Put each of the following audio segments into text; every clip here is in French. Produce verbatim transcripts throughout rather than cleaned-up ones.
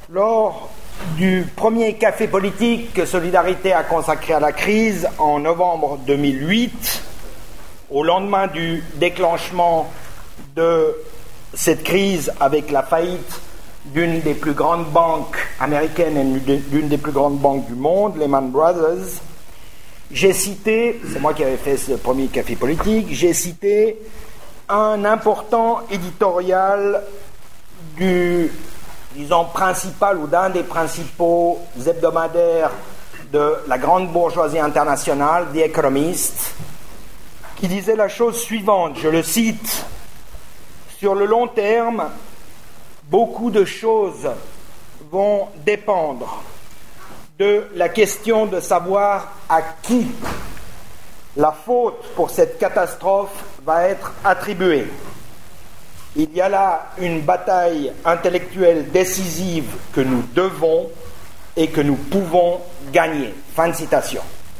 Lors du premier café politique que Solidarité a consacré à la crise en novembre deux mille huit, au lendemain du déclenchement de cette crise avec la faillite d'une des plus grandes banques américaines et d'une des plus grandes banques du monde, Lehman Brothers, j'ai cité, c'est moi qui avais fait ce premier café politique, j'ai cité un important éditorial du, disons, principal ou d'un des principaux hebdomadaires de la grande bourgeoisie internationale, The Economist, qui disait la chose suivante, je le cite, « Sur le long terme, beaucoup de choses vont dépendre de la question de savoir à qui la faute pour cette catastrophe va être attribuée. Il y a là une bataille intellectuelle décisive que nous devons et que nous pouvons gagner. » Fin de citation.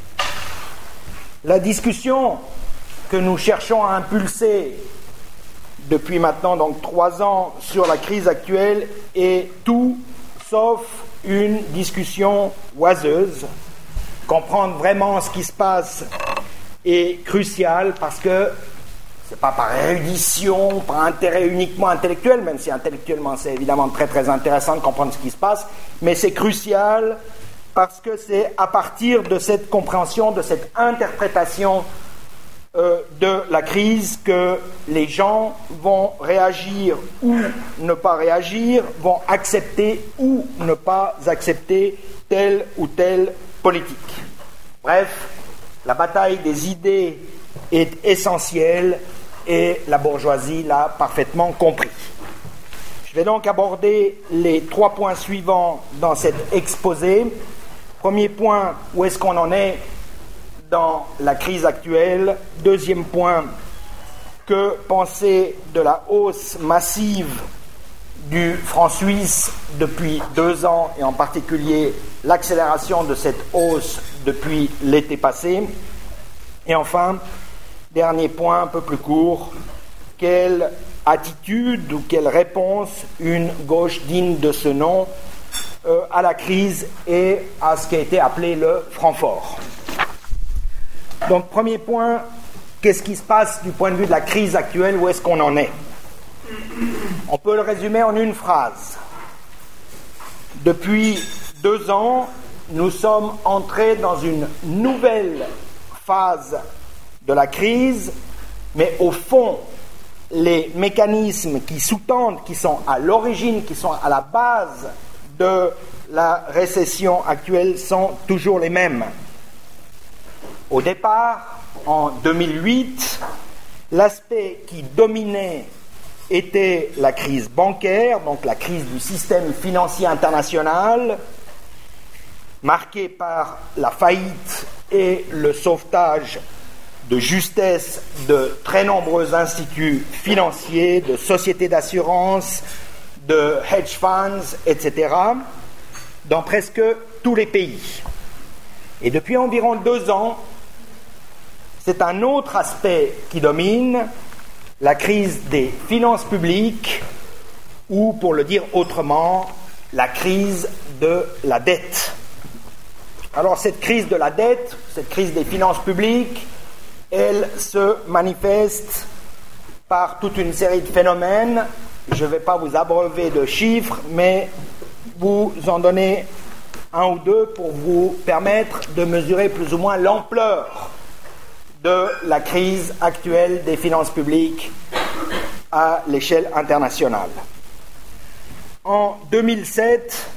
La discussion que nous cherchons à impulser depuis maintenant donc trois ans sur la crise actuelle est tout sauf une discussion oiseuse. Comprendre vraiment ce qui se passe est crucial parce que c'est pas par érudition, par intérêt uniquement intellectuel, même si intellectuellement c'est évidemment très très intéressant de comprendre ce qui se passe, mais c'est crucial parce que c'est à partir de cette compréhension, de cette interprétation euh, de la crise que les gens vont réagir ou ne pas réagir, vont accepter ou ne pas accepter telle ou telle politique. Bref, la bataille des idées est essentielle et la bourgeoisie l'a parfaitement compris. Je vais donc aborder les trois points suivants dans cet exposé. Premier point, où est-ce qu'on en est dans la crise actuelle? Deuxième point, que penser de la hausse massive du franc suisse depuis deux ans et en particulier l'accélération de cette hausse depuis l'été passé? Et enfin, dernier point un peu plus court, quelle attitude ou quelle réponse une gauche digne de ce nom euh, à la crise et à ce qui a été appelé le franc fort. Donc, premier point, qu'est-ce qui se passe du point de vue de la crise actuelle, où est-ce qu'on en est? On peut le résumer en une phrase. Depuis deux ans, nous sommes entrés dans une nouvelle phase de la crise, mais au fond, les mécanismes qui sous-tendent, qui sont à l'origine, qui sont à la base de la récession actuelle sont toujours les mêmes. Au départ, en deux mille huit, l'aspect qui dominait était la crise bancaire, donc la crise du système financier international, marquée par la faillite et le sauvetage de justesse de très nombreux instituts financiers, de sociétés d'assurance, de hedge funds, et cetera, dans presque tous les pays. Et depuis environ deux ans, c'est un autre aspect qui domine, la crise des finances publiques, ou, pour le dire autrement, la crise de la dette. Alors, cette crise de la dette, cette crise des finances publiques, elle se manifeste par toute une série de phénomènes. Je ne vais pas vous abreuver de chiffres, mais vous en donner un ou deux pour vous permettre de mesurer plus ou moins l'ampleur de la crise actuelle des finances publiques à l'échelle internationale. En deux mille sept,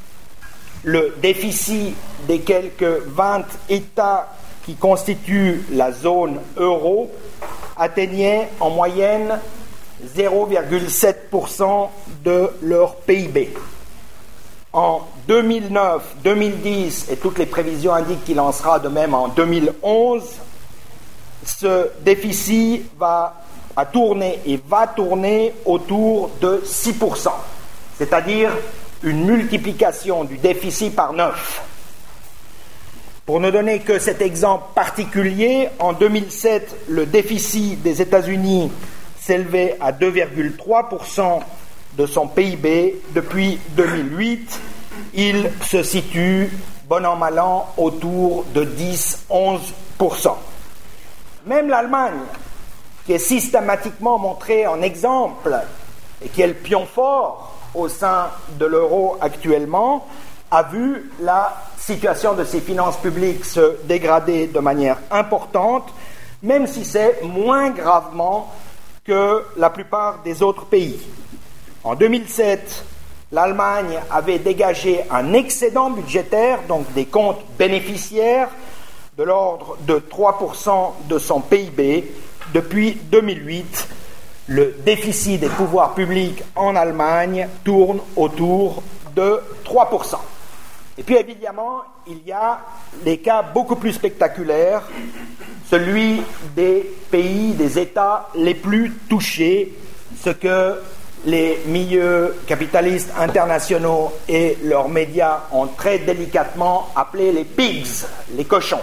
le déficit des quelques vingt États qui constituent la zone euro atteignait en moyenne zéro virgule sept pour cent de leur P I B. En deux mille neuf, deux mille dix, et toutes les prévisions indiquent qu'il en sera de même en deux mille onze, ce déficit va a tourné et va tourner autour de six pour cent, c'est-à-dire une multiplication du déficit par neuf. Pour ne donner que cet exemple particulier, en deux mille sept, le déficit des États-Unis s'élevait à deux virgule trois pour cent de son P I B depuis deux mille huit. Il se situe, bon an mal an, autour de dix à onze pour cent. Même l'Allemagne, qui est systématiquement montrée en exemple et qui est le pion fort au sein de l'euro actuellement, a vu la situation de ses finances publiques se dégrader de manière importante, même si c'est moins gravement que la plupart des autres pays. En deux mille sept, l'Allemagne avait dégagé un excédent budgétaire, donc des comptes bénéficiaires, de l'ordre de trois pour cent de son P I B. Depuis deux mille huit, le déficit des pouvoirs publics en Allemagne tourne autour de trois pour cent. Et puis évidemment, il y a des cas beaucoup plus spectaculaires, celui des pays, des États les plus touchés, ce que les milieux capitalistes internationaux et leurs médias ont très délicatement appelé les pigs, les cochons,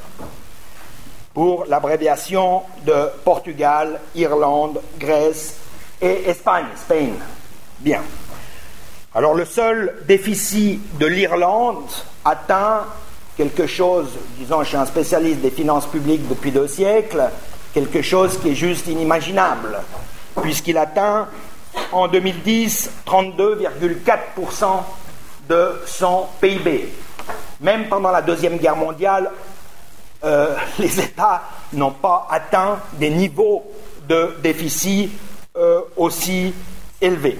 pour l'abréviation de Portugal, Irlande, Grèce et Espagne, Spain. Bien. Alors le seul déficit de l'Irlande atteint quelque chose, disons, je suis un spécialiste des finances publiques depuis deux siècles, quelque chose qui est juste inimaginable, puisqu'il atteint en deux mille dix trente-deux virgule quatre pour cent de son P I B. Même pendant la Deuxième Guerre mondiale, euh, les États n'ont pas atteint des niveaux de déficit euh, aussi élevés.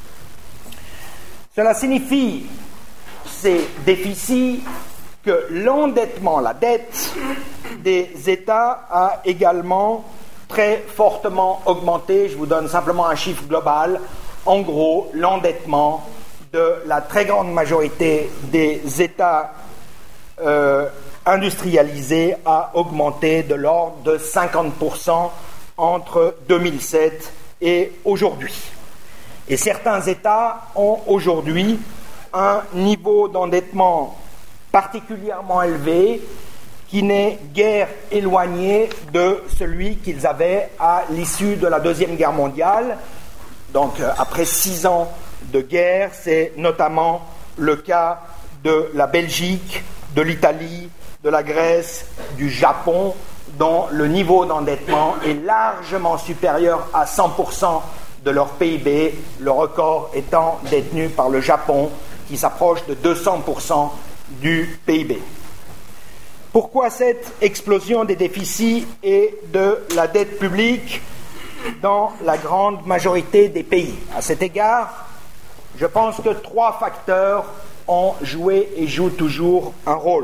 Cela signifie, ces déficits, que l'endettement, la dette des États a également très fortement augmenté. Je vous donne simplement un chiffre global. En gros, l'endettement de la très grande majorité des États euh, industrialisés a augmenté de l'ordre de cinquante pour cent entre deux mille sept et aujourd'hui. Et certains États ont aujourd'hui un niveau d'endettement particulièrement élevé qui n'est guère éloigné de celui qu'ils avaient à l'issue de la Deuxième Guerre mondiale. Donc, euh, après six ans de guerre, c'est notamment le cas de la Belgique, de l'Italie, de la Grèce, du Japon, dont le niveau d'endettement est largement supérieur à cent pour cent de leur P I B, le record étant détenu par le Japon, qui s'approche de deux cents pour cent du P I B. Pourquoi cette explosion des déficits et de la dette publique dans la grande majorité des pays? À cet égard, je pense que trois facteurs ont joué et jouent toujours un rôle.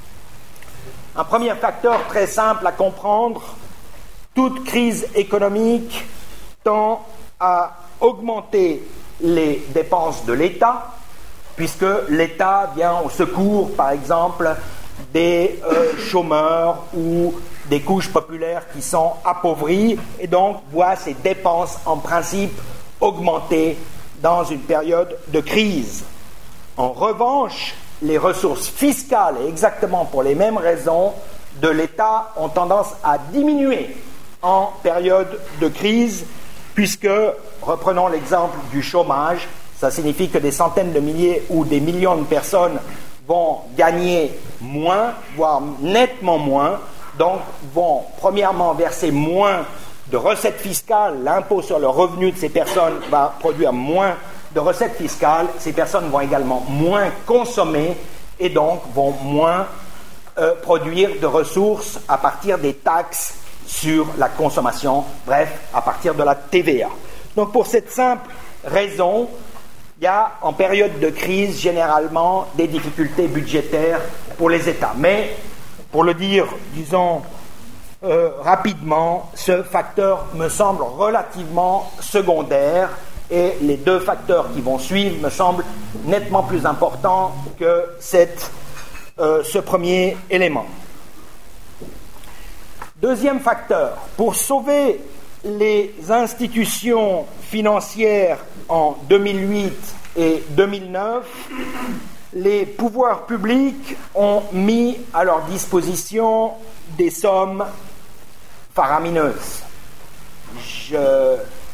Un premier facteur très simple à comprendre: toute crise économique tend à augmenter les dépenses de l'État, puisque l'État vient au secours, par exemple, des euh, chômeurs ou des couches populaires qui sont appauvries, et donc voit ses dépenses en principe augmenter dans une période de crise. En revanche, les ressources fiscales, et exactement pour les mêmes raisons, de l'État ont tendance à diminuer en période de crise, puisque, reprenons l'exemple du chômage, ça signifie que des centaines de milliers ou des millions de personnes vont gagner moins, voire nettement moins, donc vont premièrement verser moins de recettes fiscales. L'impôt sur le revenu de ces personnes va produire moins de recettes fiscales. Ces personnes vont également moins consommer et donc vont moins euh, produire de ressources à partir des taxes sur la consommation, bref, à partir de la T V A. Donc pour cette simple raison, il y a en période de crise généralement des difficultés budgétaires pour les États. Mais, pour le dire, disons, euh, rapidement, ce facteur me semble relativement secondaire et les deux facteurs qui vont suivre me semblent nettement plus importants que cette, euh, ce premier élément. Deuxième facteur, pour sauver les institutions financières en deux mille huit et deux mille neuf, les pouvoirs publics ont mis à leur disposition des sommes faramineuses. Je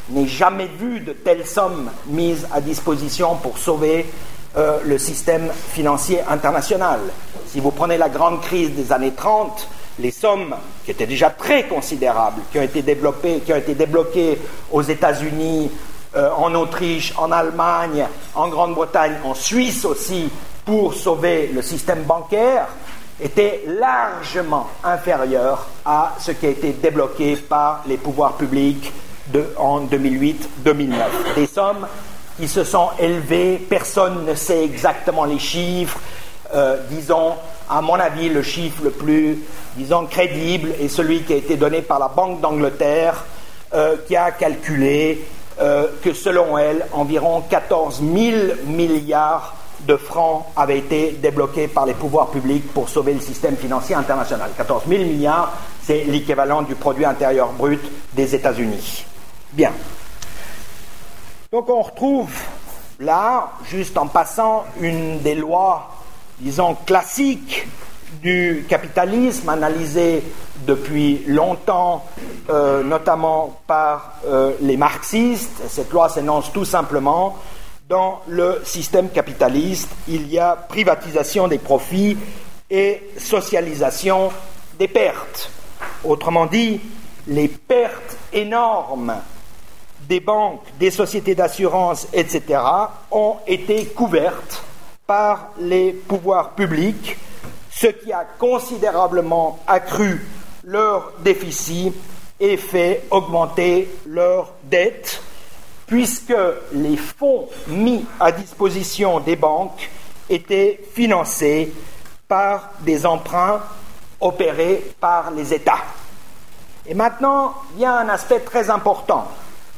n'ait jamais vu de telles sommes mises à disposition pour sauver euh, le système financier international. Si vous prenez la grande crise des années trente, les sommes qui étaient déjà très considérables, qui ont été développées, qui ont été débloquées aux États-Unis, euh, en Autriche, en Allemagne, en Grande-Bretagne, en Suisse aussi, pour sauver le système bancaire, étaient largement inférieures à ce qui a été débloqué par les pouvoirs publics de, en deux mille huit deux mille neuf. Des sommes qui se sont élevées, personne ne sait exactement les chiffres, euh, disons, à mon avis, le chiffre le plus, disons, crédible est celui qui a été donné par la Banque d'Angleterre, euh, qui a calculé euh, que selon elle, environ quatorze mille milliards de francs avaient été débloqués par les pouvoirs publics pour sauver le système financier international. quatorze mille milliards, c'est l'équivalent du produit intérieur brut des États-Unis. Bien. Donc on retrouve là, juste en passant, une des lois, disons, classiques du capitalisme, analysée depuis longtemps, euh, notamment par euh, les marxistes. Cette loi s'énonce tout simplement: dans le système capitaliste, il y a privatisation des profits et socialisation des pertes. Autrement dit, les pertes énormes des banques, des sociétés d'assurance, et cetera, ont été couvertes par les pouvoirs publics, ce qui a considérablement accru leur déficit et fait augmenter leur dette, puisque les fonds mis à disposition des banques étaient financés par des emprunts opérés par les États. Et maintenant, il y a un aspect très important.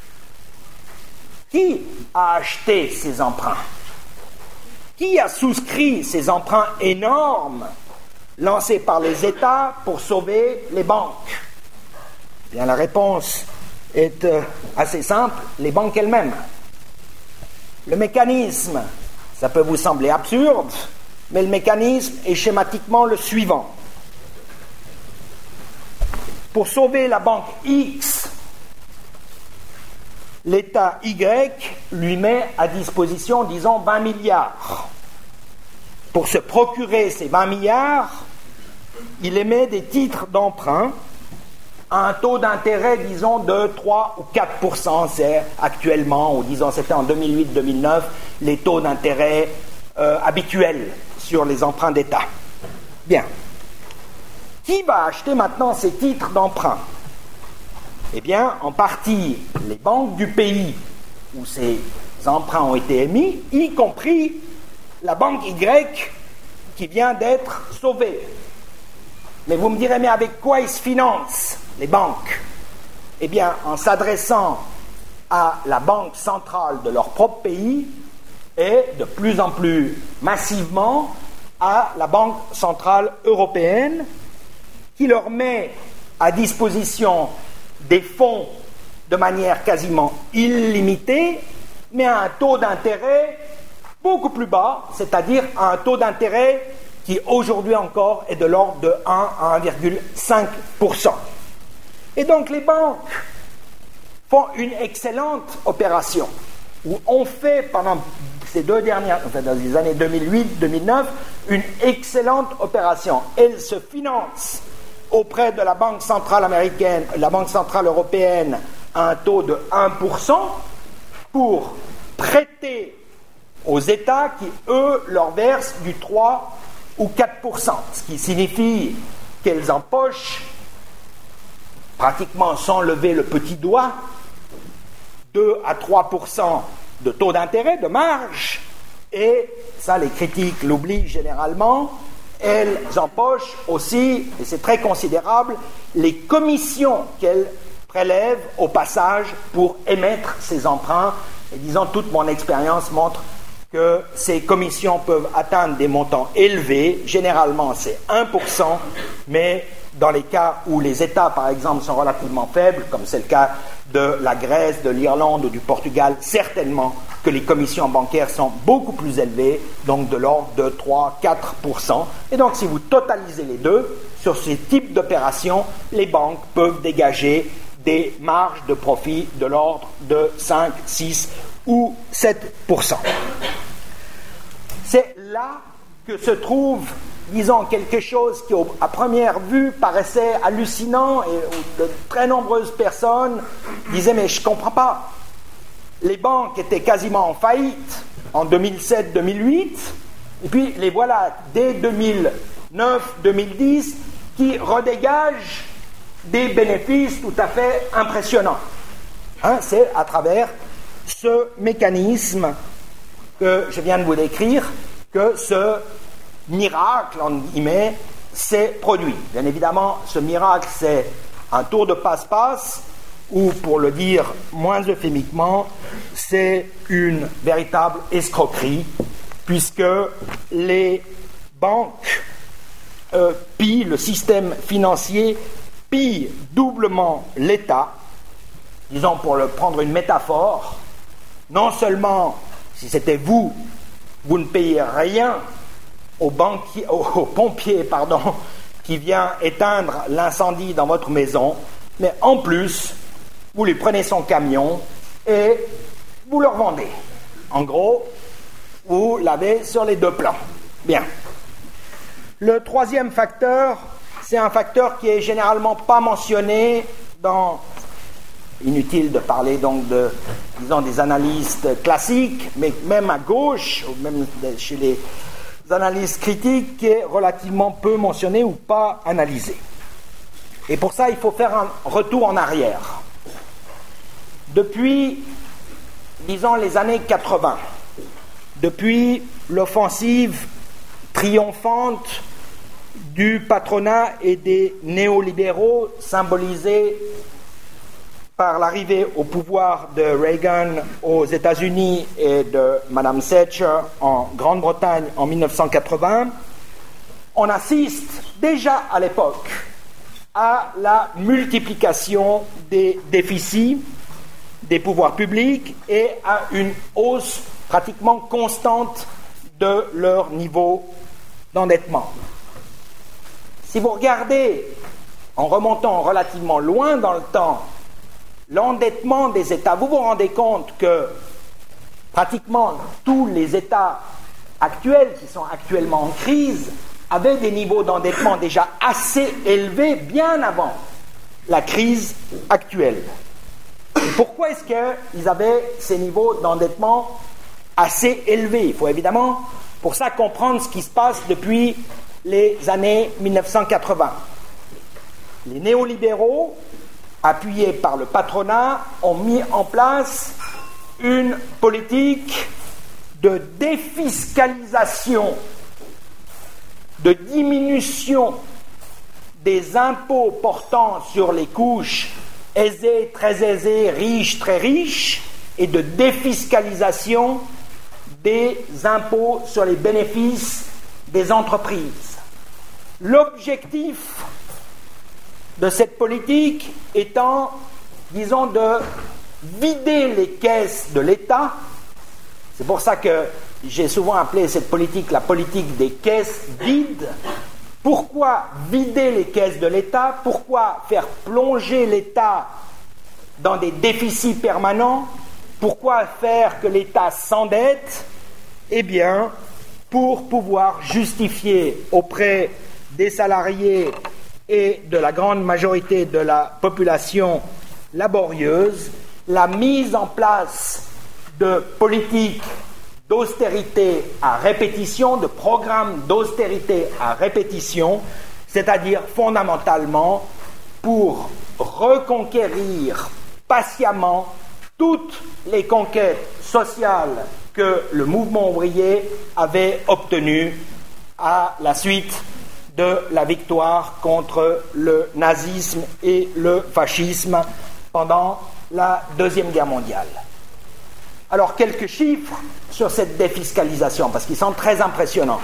Qui a acheté ces emprunts? Qui a souscrit ces emprunts énormes lancés par les États pour sauver les banques? Eh bien, la réponse est euh, assez simple: les banques elles-mêmes. Le mécanisme, ça peut vous sembler absurde, mais le mécanisme est schématiquement le suivant. Pour sauver la banque X, l'État Y lui met à disposition, disons, vingt milliards. Pour se procurer ces vingt milliards, il émet des titres d'emprunt à un taux d'intérêt, disons, de trois ou quatre pour cent. C'est actuellement, ou disons, c'était en deux mille huit deux mille neuf, les taux d'intérêt euh, habituels sur les emprunts d'État. Bien. Qui va acheter maintenant ces titres d'emprunt? Eh bien, en partie, les banques du pays où ces emprunts ont été émis, y compris la banque Y qui vient d'être sauvée. Mais vous me direz, mais avec quoi ils se financent, les banques? Eh bien, en s'adressant à la banque centrale de leur propre pays et de plus en plus massivement à la Banque centrale européenne, qui leur met à disposition des fonds de manière quasiment illimitée, mais à un taux d'intérêt beaucoup plus bas, c'est-à-dire à un taux d'intérêt qui aujourd'hui encore est de l'ordre de un à un virgule cinq pour cent. Et donc les banques font une excellente opération, ou ont fait pendant ces deux dernières, enfin dans les années deux mille huit deux mille neuf, une excellente opération. Elles se financent auprès de la Banque centrale américaine, la Banque centrale européenne, à un taux de un pour cent pour prêter aux États qui, eux, leur versent du trois ou quatre pour cent, ce qui signifie qu'elles empochent, pratiquement sans lever le petit doigt, deux à trois pour cent de taux d'intérêt, de marge, et ça, les critiques l'oublient généralement, elles empochent aussi, et c'est très considérable, les commissions qu'elles prélèvent au passage pour émettre ces emprunts. Et disons, toute mon expérience montre que ces commissions peuvent atteindre des montants élevés. Généralement, c'est un pour cent, mais dans les cas où les États, par exemple, sont relativement faibles, comme c'est le cas de la Grèce, de l'Irlande ou du Portugal, certainement que les commissions bancaires sont beaucoup plus élevées, donc de l'ordre de trois à quatre pour cent. Et donc, si vous totalisez les deux, sur ces types d'opérations, les banques peuvent dégager des marges de profit de l'ordre de cinq, six ou sept pour cent. C'est là que se trouve, disons, quelque chose qui, à première vue, paraissait hallucinant et de très nombreuses personnes disaient « mais je ne comprends pas, les banques étaient quasiment en faillite en deux mille sept deux mille huit, et puis les voilà dès deux mille neuf deux mille dix qui redégagent des bénéfices tout à fait impressionnants. Hein, c'est à travers ce mécanisme que je viens de vous décrire que ce miracle, en guillemets, s'est produit. Bien évidemment, ce miracle, c'est un tour de passe-passe, ou pour le dire moins euphémiquement, c'est une véritable escroquerie, puisque les banques euh, pillent, le système financier pille doublement l'État, disons pour le prendre une métaphore, non seulement si c'était vous, vous ne payez rien au, banquier, au, au pompier pardon, qui vient éteindre l'incendie dans votre maison, mais en plus, vous lui prenez son camion et vous le revendez. En gros, vous l'avez sur les deux plans. Bien. Le troisième facteur, c'est un facteur qui est généralement pas mentionné dans... Inutile de parler donc de, disons, des analystes classiques, mais même à gauche, ou même chez les analystes critiques, qui est relativement peu mentionné ou pas analysé. Et pour ça, il faut faire un retour en arrière. Depuis, disons, les années quatre-vingts, depuis l'offensive triomphante du patronat et des néolibéraux symbolisés par l'arrivée au pouvoir de Reagan aux États-Unis et de Madame Thatcher en Grande-Bretagne en mille neuf cent quatre-vingts, on assiste déjà à l'époque à la multiplication des déficits des pouvoirs publics et à une hausse pratiquement constante de leur niveau d'endettement. Si vous regardez, en remontant relativement loin dans le temps, l'endettement des États, vous vous rendez compte que pratiquement tous les États actuels qui sont actuellement en crise avaient des niveaux d'endettement déjà assez élevés bien avant la crise actuelle. Et pourquoi est-ce qu'ils avaient ces niveaux d'endettement assez élevés? Il faut évidemment pour ça comprendre ce qui se passe depuis les années mille neuf cent quatre-vingts. Les néolibéraux, appuyés par le patronat, ont mis en place une politique de défiscalisation, de diminution des impôts portant sur les couches aisées, très aisées, riches, très riches, et de défiscalisation des impôts sur les bénéfices des entreprises. L'objectif de cette politique étant, disons, de vider les caisses de l'État. C'est pour ça que j'ai souvent appelé cette politique la politique des caisses vides. Pourquoi vider les caisses de l'État? Pourquoi faire plonger l'État dans des déficits permanents? Pourquoi faire que l'État s'endette? Eh bien, pour pouvoir justifier auprès des salariés et de la grande majorité de la population laborieuse la mise en place de politiques d'austérité à répétition, de programmes d'austérité à répétition, c'est-à-dire fondamentalement pour reconquérir patiemment toutes les conquêtes sociales que le mouvement ouvrier avait obtenues à la suite de la victoire contre le nazisme et le fascisme pendant la Deuxième Guerre mondiale. Alors, quelques chiffres sur cette défiscalisation, parce qu'ils sont très impressionnants.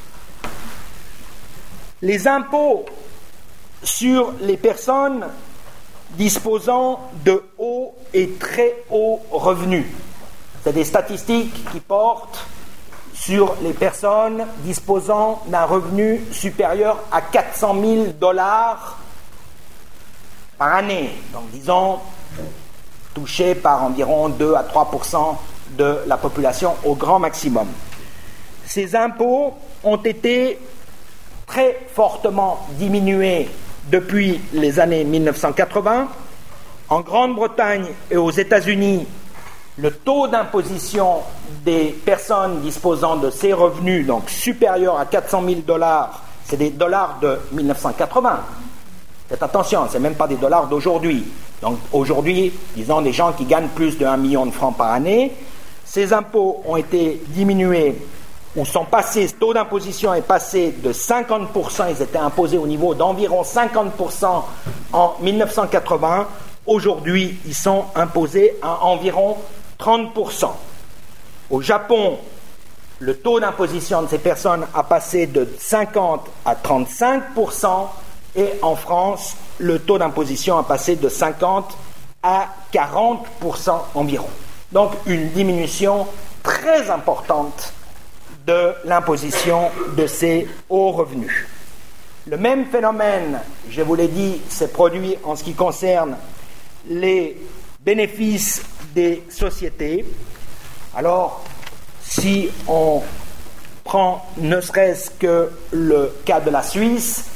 Les impôts sur les personnes disposant de hauts et très hauts revenus. C'est des statistiques qui portent sur les personnes disposant d'un revenu supérieur à quatre cent mille dollars par année, donc disons touché par environ deux à trois pour cent de la population au grand maximum. Ces impôts ont été très fortement diminués depuis les années mille neuf cent quatre-vingts. En Grande-Bretagne et aux États-Unis, le taux d'imposition des personnes disposant de ces revenus, donc supérieurs à quatre cent mille dollars, c'est des dollars de mille neuf cent quatre-vingts. Faites attention, ce n'est même pas des dollars d'aujourd'hui. Donc aujourd'hui, disons des gens qui gagnent plus de un million de francs par année, ces impôts ont été diminués ou sont passés, ce taux d'imposition est passé de cinquante pour cent, ils étaient imposés au niveau d'environ cinquante pour cent en mille neuf cent quatre-vingts. Aujourd'hui, ils sont imposés à environ trente pour cent. Au Japon, le taux d'imposition de ces personnes a passé de cinquante à trente-cinq pour cent et en France, le taux d'imposition a passé de cinquante à quarante pour cent environ. Donc une diminution très importante de l'imposition de ces hauts revenus. Le même phénomène, je vous l'ai dit, s'est produit en ce qui concerne les bénéfices des sociétés. Alors, si on prend ne serait-ce que le cas de la Suisse,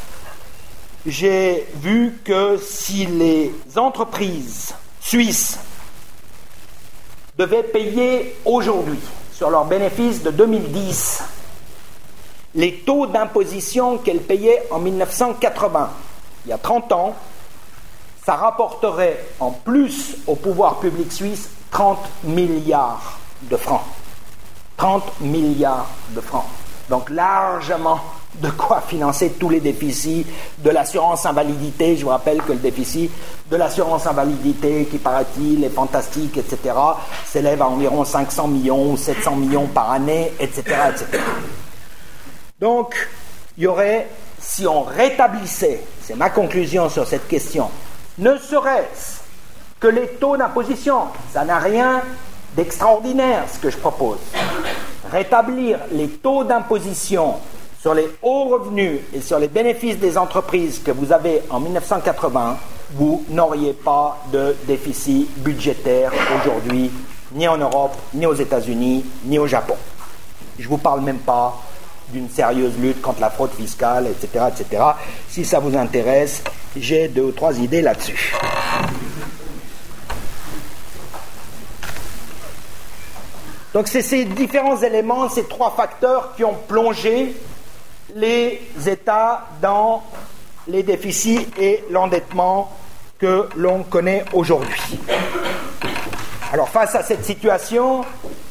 j'ai vu que si les entreprises suisses devaient payer aujourd'hui, sur leurs bénéfices de deux mille dix, les taux d'imposition qu'elles payaient en mille neuf cent quatre-vingts, il y a trente ans, ça rapporterait en plus au pouvoir public suisse trente milliards de francs. trente milliards de francs. Donc largement de quoi financer tous les déficits de l'assurance invalidité. Je vous rappelle que le déficit de l'assurance invalidité, qui paraît-il est fantastique, et cetera, s'élève à environ cinq cents millions ou sept cents millions par année, et cetera, et cetera. Donc, il y aurait, si on rétablissait, c'est ma conclusion sur cette question, ne serait-ce que les taux d'imposition, ça n'a rien d'extraordinaire ce que je propose. Rétablir les taux d'imposition sur les hauts revenus et sur les bénéfices des entreprises que vous avez en mille neuf cent quatre-vingts, vous n'auriez pas de déficit budgétaire aujourd'hui, ni en Europe, ni aux États-Unis, ni au Japon. Je ne vous parle même pas d'une sérieuse lutte contre la fraude fiscale, et cetera, et cetera. Si ça vous intéresse, j'ai deux ou trois idées là-dessus. Donc c'est ces différents éléments, ces trois facteurs qui ont plongé les États dans les déficits et l'endettement que l'on connaît aujourd'hui. Alors face à cette situation,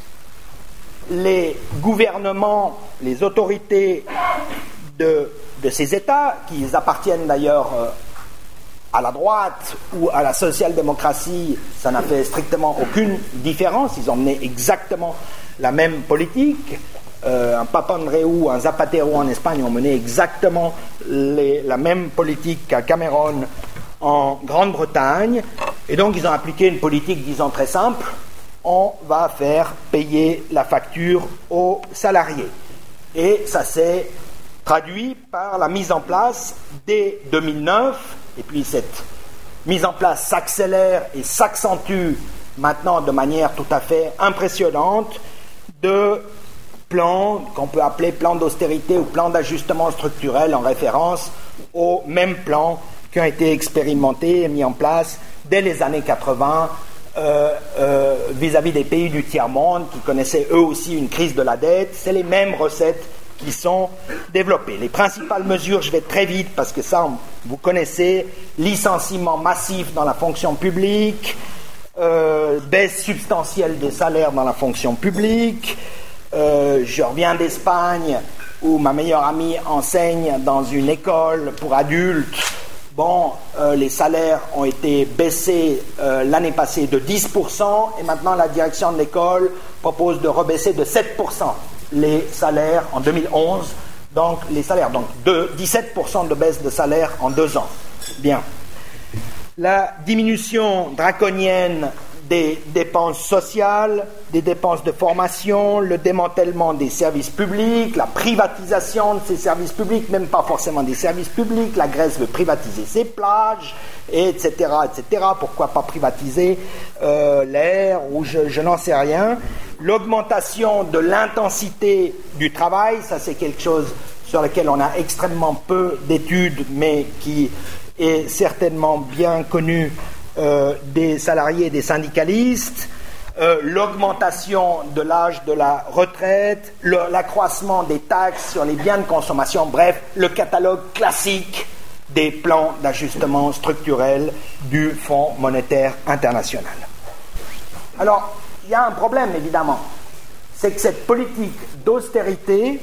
les gouvernements, les autorités de, de ces États, qui appartiennent d'ailleurs euh, à la droite ou à la social-démocratie, ça n'a fait strictement aucune différence, ils ont mené exactement la même politique. Euh, un Papandreou, un Zapatero en Espagne ont mené exactement les, la même politique qu'à Cameron en Grande-Bretagne, et donc ils ont appliqué une politique, disons, très simple: on va faire payer la facture aux salariés. Et ça s'est traduit par la mise en place dès deux mille neuf, et puis cette mise en place s'accélère et s'accentue maintenant de manière tout à fait impressionnante, de plans qu'on peut appeler plan d'austérité ou plan d'ajustement structurel, en référence aux mêmes plans qui ont été expérimentés et mis en place dès les années quatre-vingts euh, euh, vis-à-vis des pays du tiers-monde qui connaissaient eux aussi une crise de la dette. C'est les mêmes recettes qui sont développées. Les principales mesures, je vais très vite parce que ça, vous connaissez: licenciement massif dans la fonction publique, euh, baisse substantielle des salaires dans la fonction publique. Euh, je reviens d'Espagne où ma meilleure amie enseigne dans une école pour adultes. Bon, euh, les salaires ont été baissés euh, l'année passée de dix pour cent et maintenant la direction de l'école propose de rebaisser de sept pour cent les salaires en deux mille onze. Donc les salaires, donc de dix-sept pour cent de baisse de salaire en deux ans. Bien. La diminution draconienne des dépenses sociales, des dépenses de formation, le démantèlement des services publics, la privatisation de ces services publics, même pas forcément des services publics. La Grèce veut privatiser ses plages, et cetera, et cetera. Pourquoi pas privatiser euh, l'air, ou je, je n'en sais rien. L'augmentation de l'intensité du travail, ça c'est quelque chose sur lequel on a extrêmement peu d'études, mais qui est certainement bien connu euh, des salariés et des syndicalistes. Euh, l'augmentation de l'âge de la retraite, le, l'accroissement des taxes sur les biens de consommation, bref, le catalogue classique des plans d'ajustement structurel du Fonds monétaire international. Alors, il y a un problème, évidemment, c'est que cette politique d'austérité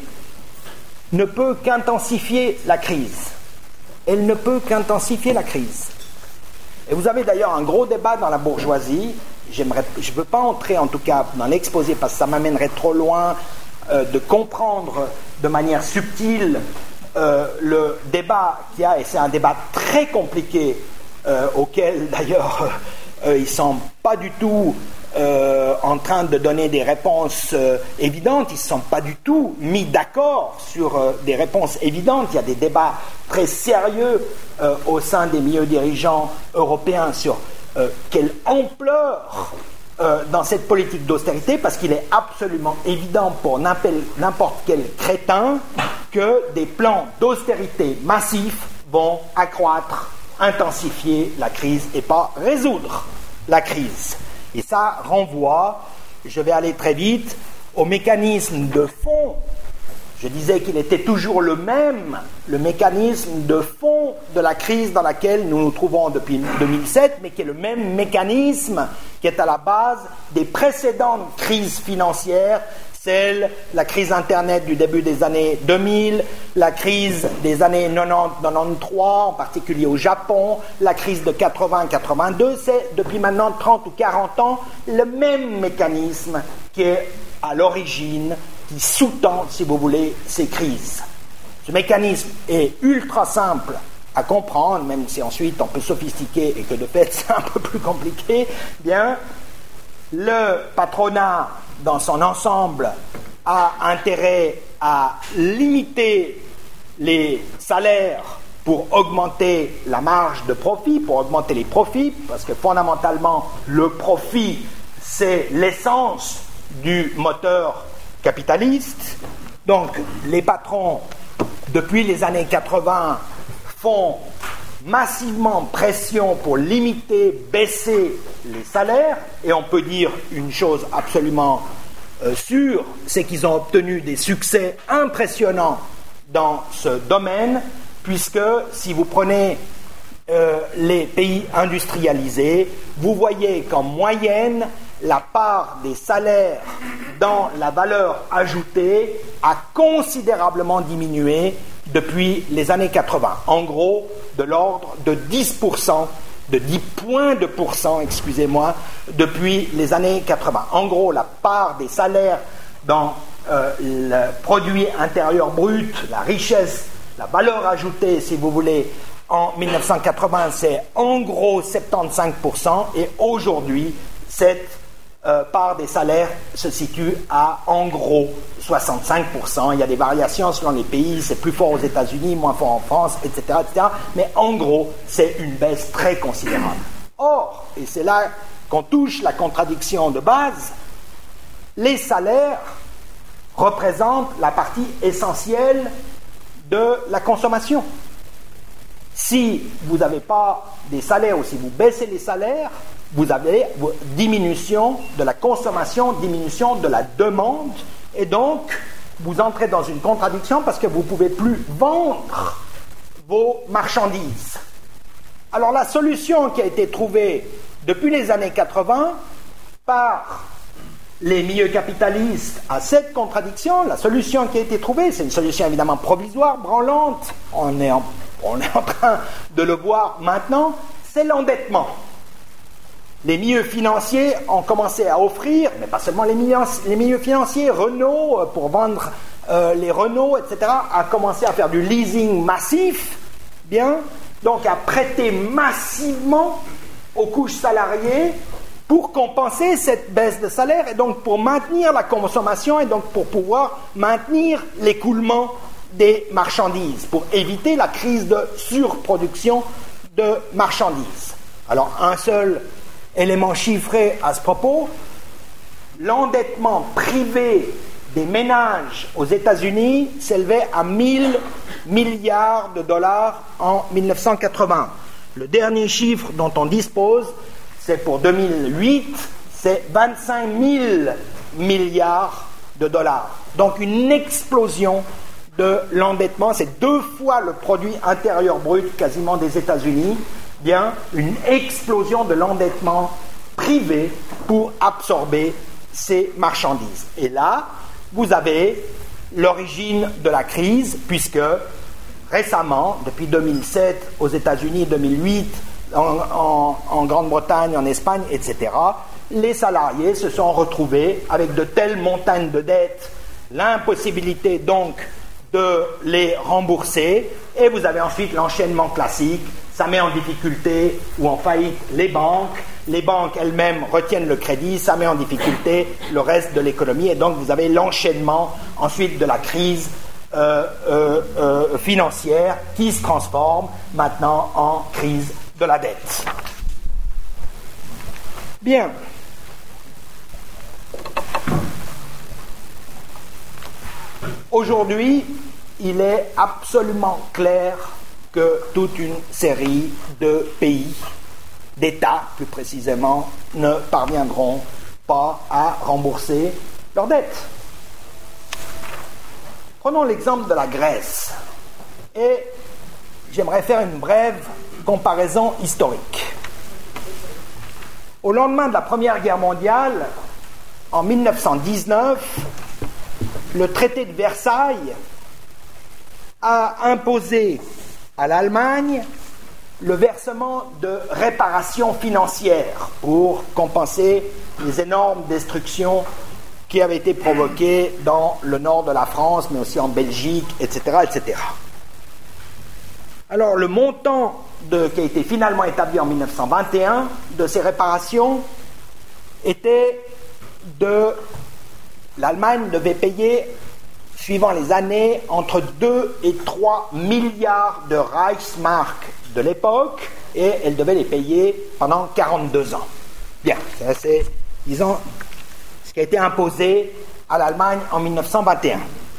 ne peut qu'intensifier la crise. Elle ne peut qu'intensifier la crise. Et vous avez d'ailleurs un gros débat dans la bourgeoisie. J'aimerais, je ne veux pas entrer en tout cas dans l'exposé parce que ça m'amènerait trop loin euh, de comprendre de manière subtile euh, le débat qu'il y a, et c'est un débat très compliqué euh, auquel d'ailleurs euh, ils ne sont pas du tout euh, en train de donner des réponses euh, évidentes, ils ne sont pas du tout mis d'accord sur euh, des réponses évidentes. Il y a des débats très sérieux euh, au sein des milieux dirigeants européens sur euh, quelle ampleur euh, dans cette politique d'austérité, parce qu'il est absolument évident pour n'importe quel crétin que des plans d'austérité massifs vont accroître, intensifier la crise et pas résoudre la crise. Et ça renvoie, je vais aller très vite, au mécanisme de fond. Je disais qu'il était toujours le même, le mécanisme de fond de la crise dans laquelle nous nous trouvons depuis deux mille sept, mais qui est le même mécanisme qui est à la base des précédentes crises financières, celle, la crise Internet du début des années deux mille, la crise des années quatre-vingt-dix quatre-vingt-treize, en particulier au Japon, la crise de quatre-vingts quatre-vingt-deux, c'est depuis maintenant trente ou quarante ans le même mécanisme qui est à l'origine, qui sous-tend, si vous voulez, ces crises. Ce mécanisme est ultra simple à comprendre, même si ensuite on peut sophistiquer et que de fait c'est un peu plus compliqué. Bien, le patronat dans son ensemble a intérêt à limiter les salaires pour augmenter la marge de profit, pour augmenter les profits, parce que fondamentalement le profit c'est l'essence du moteur capitaliste. Donc les patrons depuis les années quatre-vingts font massivement pression pour limiter, baisser les salaires, et on peut dire une chose absolument euh, sûre, c'est qu'ils ont obtenu des succès impressionnants dans ce domaine, puisque si vous prenez euh, les pays industrialisés, vous voyez qu'en moyenne, la part des salaires dans la valeur ajoutée a considérablement diminué depuis les années quatre-vingts. En gros, de l'ordre de dix pour cent, de dix points de pourcent, excusez-moi, depuis les années quatre-vingts. En gros, la part des salaires dans euh, le produit intérieur brut, la richesse, la valeur ajoutée, si vous voulez, en mille neuf cent quatre-vingts, c'est en gros soixante-quinze pour cent, et aujourd'hui, cette Euh, part des salaires se situe à en gros soixante-cinq pour cent. Il y a des variations selon les pays, c'est plus fort aux États-Unis, moins fort en France, et cetera, et cetera. Mais en gros, c'est une baisse très considérable. Or, et c'est là qu'on touche la contradiction de base, les salaires représentent la partie essentielle de la consommation. Si vous n'avez pas des salaires ou si vous baissez les salaires, vous avez diminution de la consommation, diminution de la demande, et donc vous entrez dans une contradiction parce que vous ne pouvez plus vendre vos marchandises. Alors la solution qui a été trouvée depuis les années quatre-vingts par les milieux capitalistes à cette contradiction, la solution qui a été trouvée, c'est une solution évidemment provisoire, branlante, on est en, on est en train de le voir maintenant, c'est l'endettement. Les milieux financiers ont commencé à offrir, mais pas seulement les milieux, les milieux financiers, Renault, pour vendre euh, les Renault, et cetera, a commencé à faire du leasing massif, bien, donc à prêter massivement aux couches salariées pour compenser cette baisse de salaire et donc pour maintenir la consommation et donc pour pouvoir maintenir l'écoulement des marchandises, pour éviter la crise de surproduction de marchandises. Alors, un seul élément chiffré à ce propos, l'endettement privé des ménages aux États-Unis s'élevait à mille milliards de dollars en mille neuf cent quatre-vingts. Le dernier chiffre dont on dispose, c'est pour deux mille huit, c'est vingt-cinq mille milliards de dollars. Donc une explosion de l'endettement, c'est deux fois le produit intérieur brut quasiment des États-Unis, bien une explosion de l'endettement privé pour absorber ces marchandises. Et là, vous avez l'origine de la crise, puisque récemment, depuis deux mille sept aux États-Unis, deux mille huit en, en, en Grande-Bretagne, en Espagne, et cetera, les salariés se sont retrouvés avec de telles montagnes de dettes, l'impossibilité donc de les rembourser, et vous avez ensuite l'enchaînement classique, ça met en difficulté ou en faillite les banques, les banques elles-mêmes retiennent le crédit, ça met en difficulté le reste de l'économie, et donc vous avez l'enchaînement ensuite de la crise euh, euh, euh, financière qui se transforme maintenant en crise de la dette. Bien. Aujourd'hui, il est absolument clair que toute une série de pays, d'États plus précisément, ne parviendront pas à rembourser leurs dettes. Prenons l'exemple de la Grèce et j'aimerais faire une brève comparaison historique. Au lendemain de la Première Guerre mondiale, en mille neuf cent dix-neuf, le traité de Versailles a imposé à l'Allemagne le versement de réparations financières pour compenser les énormes destructions qui avaient été provoquées dans le nord de la France, mais aussi en Belgique, et cetera, et cetera. Alors, le montant de, qui a été finalement établi en mille neuf cent vingt et un de ces réparations était de... L'Allemagne devait payer, suivant les années, entre deux et trois milliards de Reichsmark de l'époque, et elle devait les payer pendant quarante-deux ans. Bien, ça c'est, disons, ce qui a été imposé à l'Allemagne en mille neuf cent vingt et un.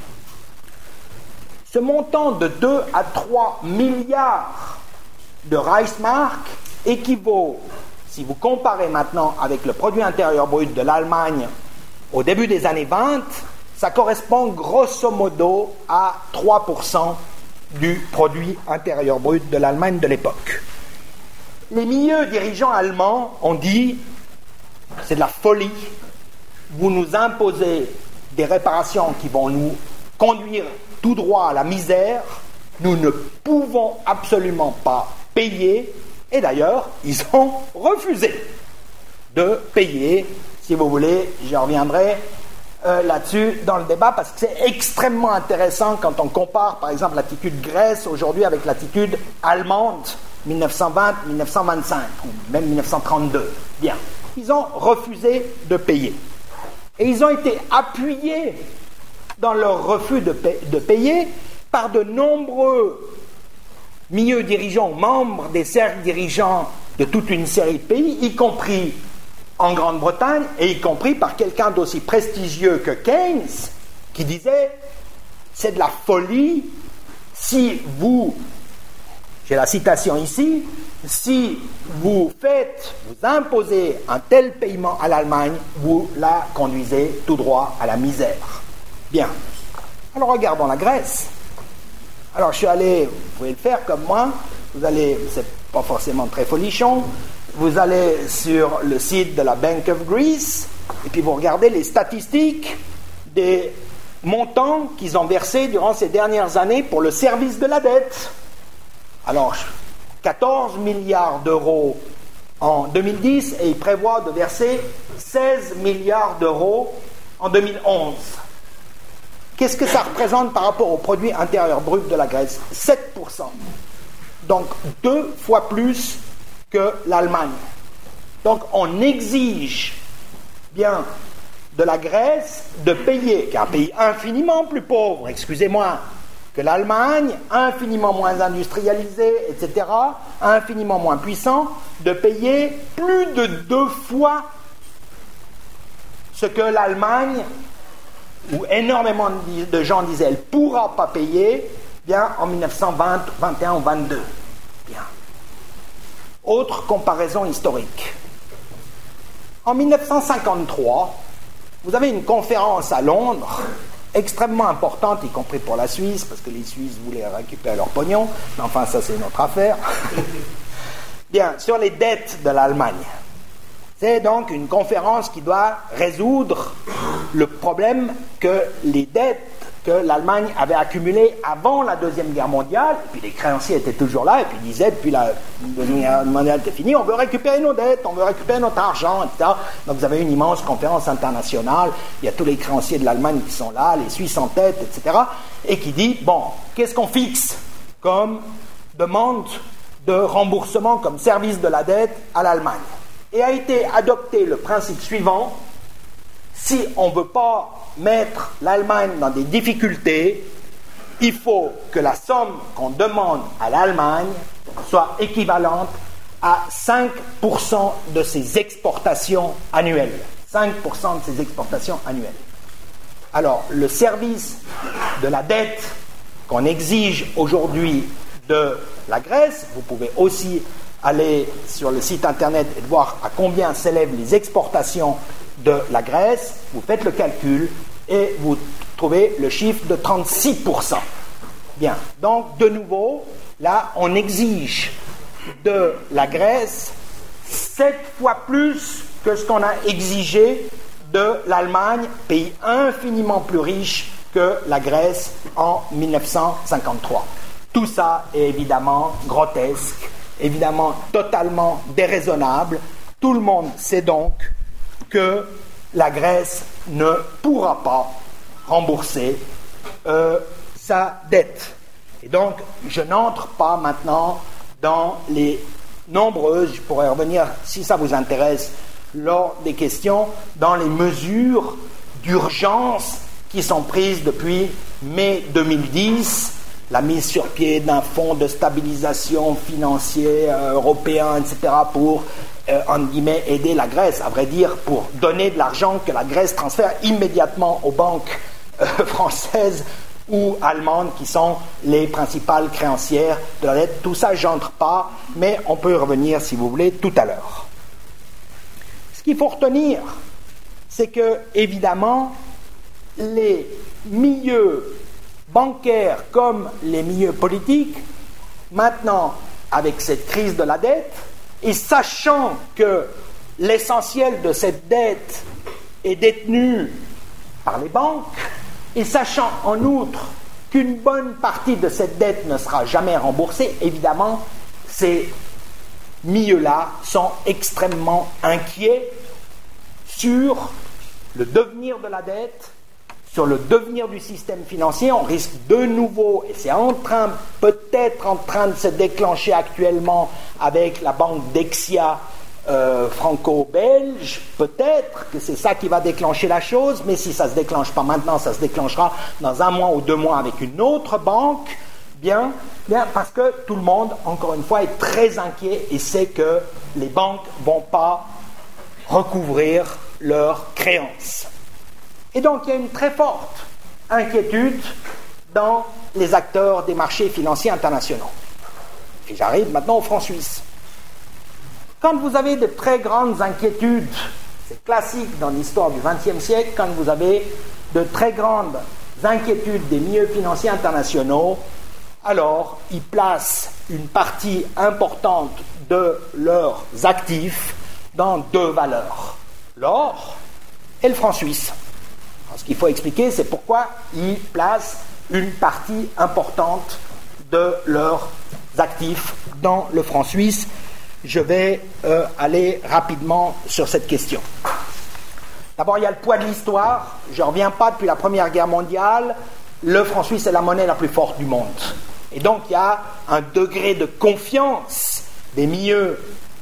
Ce montant de deux à trois milliards de Reichsmark équivaut, si vous comparez maintenant avec le produit intérieur brut de l'Allemagne au début des années vingt, ça correspond grosso modo à trois pour cent du produit intérieur brut de l'Allemagne de l'époque. Les milieux dirigeants allemands ont dit « c'est de la folie, vous nous imposez des réparations qui vont nous conduire tout droit à la misère, nous ne pouvons absolument pas payer », et d'ailleurs, ils ont refusé de payer. Si vous voulez, j'y reviendrai euh, là-dessus dans le débat, parce que c'est extrêmement intéressant quand on compare, par exemple, l'attitude Grèce aujourd'hui avec l'attitude allemande, mille neuf cent vingt mille neuf cent vingt-cinq, ou même mille neuf cent trente-deux. Bien. Ils ont refusé de payer. Et ils ont été appuyés dans leur refus de, paie, de payer par de nombreux milieux dirigeants, membres des cercles dirigeants de toute une série de pays, y compris en Grande-Bretagne, et y compris par quelqu'un d'aussi prestigieux que Keynes, qui disait « c'est de la folie si vous, j'ai la citation ici, si vous faites, vous imposez un tel paiement à l'Allemagne, vous la conduisez tout droit à la misère. » Bien. Alors regardons la Grèce. Alors je suis allé, vous pouvez le faire comme moi, vous allez, c'est pas forcément très folichon, vous allez sur le site de la Bank of Greece et puis vous regardez les statistiques des montants qu'ils ont versés durant ces dernières années pour le service de la dette. Alors, quatorze milliards d'euros en deux mille dix et ils prévoient de verser seize milliards d'euros en deux mille onze. Qu'est-ce que ça représente par rapport au produit intérieur brut de la Grèce ? sept pour cent. Donc deux fois plus que l'Allemagne. Donc on exige bien de la Grèce de payer, qui est un pays infiniment plus pauvre, excusez-moi, que l'Allemagne, infiniment moins industrialisé, et cetera, infiniment moins puissant, de payer plus de deux fois ce que l'Allemagne, où énormément de gens disaient elle ne pourra pas payer, bien en mille neuf cent vingt, vingt et un ou vingt-deux. Bien. Autre comparaison historique. En mille neuf cent cinquante-trois, vous avez une conférence à Londres, extrêmement importante, y compris pour la Suisse, parce que les Suisses voulaient récupérer leur pognon, mais enfin ça c'est une autre affaire. Bien, sur les dettes de l'Allemagne. C'est donc une conférence qui doit résoudre le problème que les dettes que l'Allemagne avait accumulées avant la Deuxième Guerre mondiale, et puis les créanciers étaient toujours là, et puis ils disaient, depuis la Deuxième Guerre mondiale était finie, on veut récupérer nos dettes, on veut récupérer notre argent, et cetera. Donc vous avez une immense conférence internationale, il y a tous les créanciers de l'Allemagne qui sont là, les Suisses en tête, et cetera, et qui dit, bon, qu'est-ce qu'on fixe comme demande de remboursement, comme service de la dette à l'Allemagne? Et a été adopté le principe suivant: si on ne veut pas mettre l'Allemagne dans des difficultés, il faut que la somme qu'on demande à l'Allemagne soit équivalente à cinq pour cent de ses exportations annuelles. cinq pour cent de ses exportations annuelles. Alors, le service de la dette qu'on exige aujourd'hui de la Grèce, vous pouvez aussi aller sur le site internet et voir à combien s'élèvent les exportations de la Grèce, vous faites le calcul et vous trouvez le chiffre de trente-six pour cent. Bien, donc de nouveau, là on exige de la Grèce sept fois plus que ce qu'on a exigé de l'Allemagne, pays infiniment plus riche que la Grèce en mille neuf cent cinquante-trois. Tout ça est évidemment grotesque, évidemment totalement déraisonnable. Tout le monde sait donc que la Grèce ne pourra pas rembourser euh, sa dette. Et donc, je n'entre pas maintenant dans les nombreuses, je pourrais revenir, si ça vous intéresse, lors des questions, dans les mesures d'urgence qui sont prises depuis mai deux mille dix, la mise sur pied d'un fonds de stabilisation financier euh, européen, et cetera, pour, euh, entre guillemets, aider la Grèce, à vrai dire, pour donner de l'argent que la Grèce transfère immédiatement aux banques euh, françaises ou allemandes, qui sont les principales créancières de la dette. Tout ça, j'entre pas, mais on peut y revenir, si vous voulez, tout à l'heure. Ce qu'il faut retenir, c'est que, évidemment, les milieux bancaires comme les milieux politiques, maintenant, avec cette crise de la dette, et sachant que l'essentiel de cette dette est détenu par les banques, et sachant en outre qu'une bonne partie de cette dette ne sera jamais remboursée, évidemment, ces milieux-là sont extrêmement inquiets sur le devenir de la dette, sur le devenir du système financier. On risque de nouveau, et c'est en train, peut-être en train de se déclencher actuellement avec la banque Dexia euh, franco-belge, peut-être que c'est ça qui va déclencher la chose, mais si ça ne se déclenche pas maintenant, ça se déclenchera dans un mois ou deux mois avec une autre banque, bien, bien parce que tout le monde, encore une fois, est très inquiet et sait que les banques ne vont pas recouvrir leurs créances. Et donc, il y a une très forte inquiétude dans les acteurs des marchés financiers internationaux. Et j'arrive maintenant au franc suisse. Quand vous avez de très grandes inquiétudes, c'est classique dans l'histoire du vingtième siècle, quand vous avez de très grandes inquiétudes des milieux financiers internationaux, alors ils placent une partie importante de leurs actifs dans deux valeurs, l'or et le franc suisse. Alors, ce qu'il faut expliquer, c'est pourquoi ils placent une partie importante de leurs actifs dans le franc suisse. Je vais euh, aller rapidement sur cette question. D'abord, il y a le poids de l'histoire. Je ne reviens pas depuis la Première Guerre mondiale. Le franc suisse est la monnaie la plus forte du monde. Et donc, il y a un degré de confiance des milieux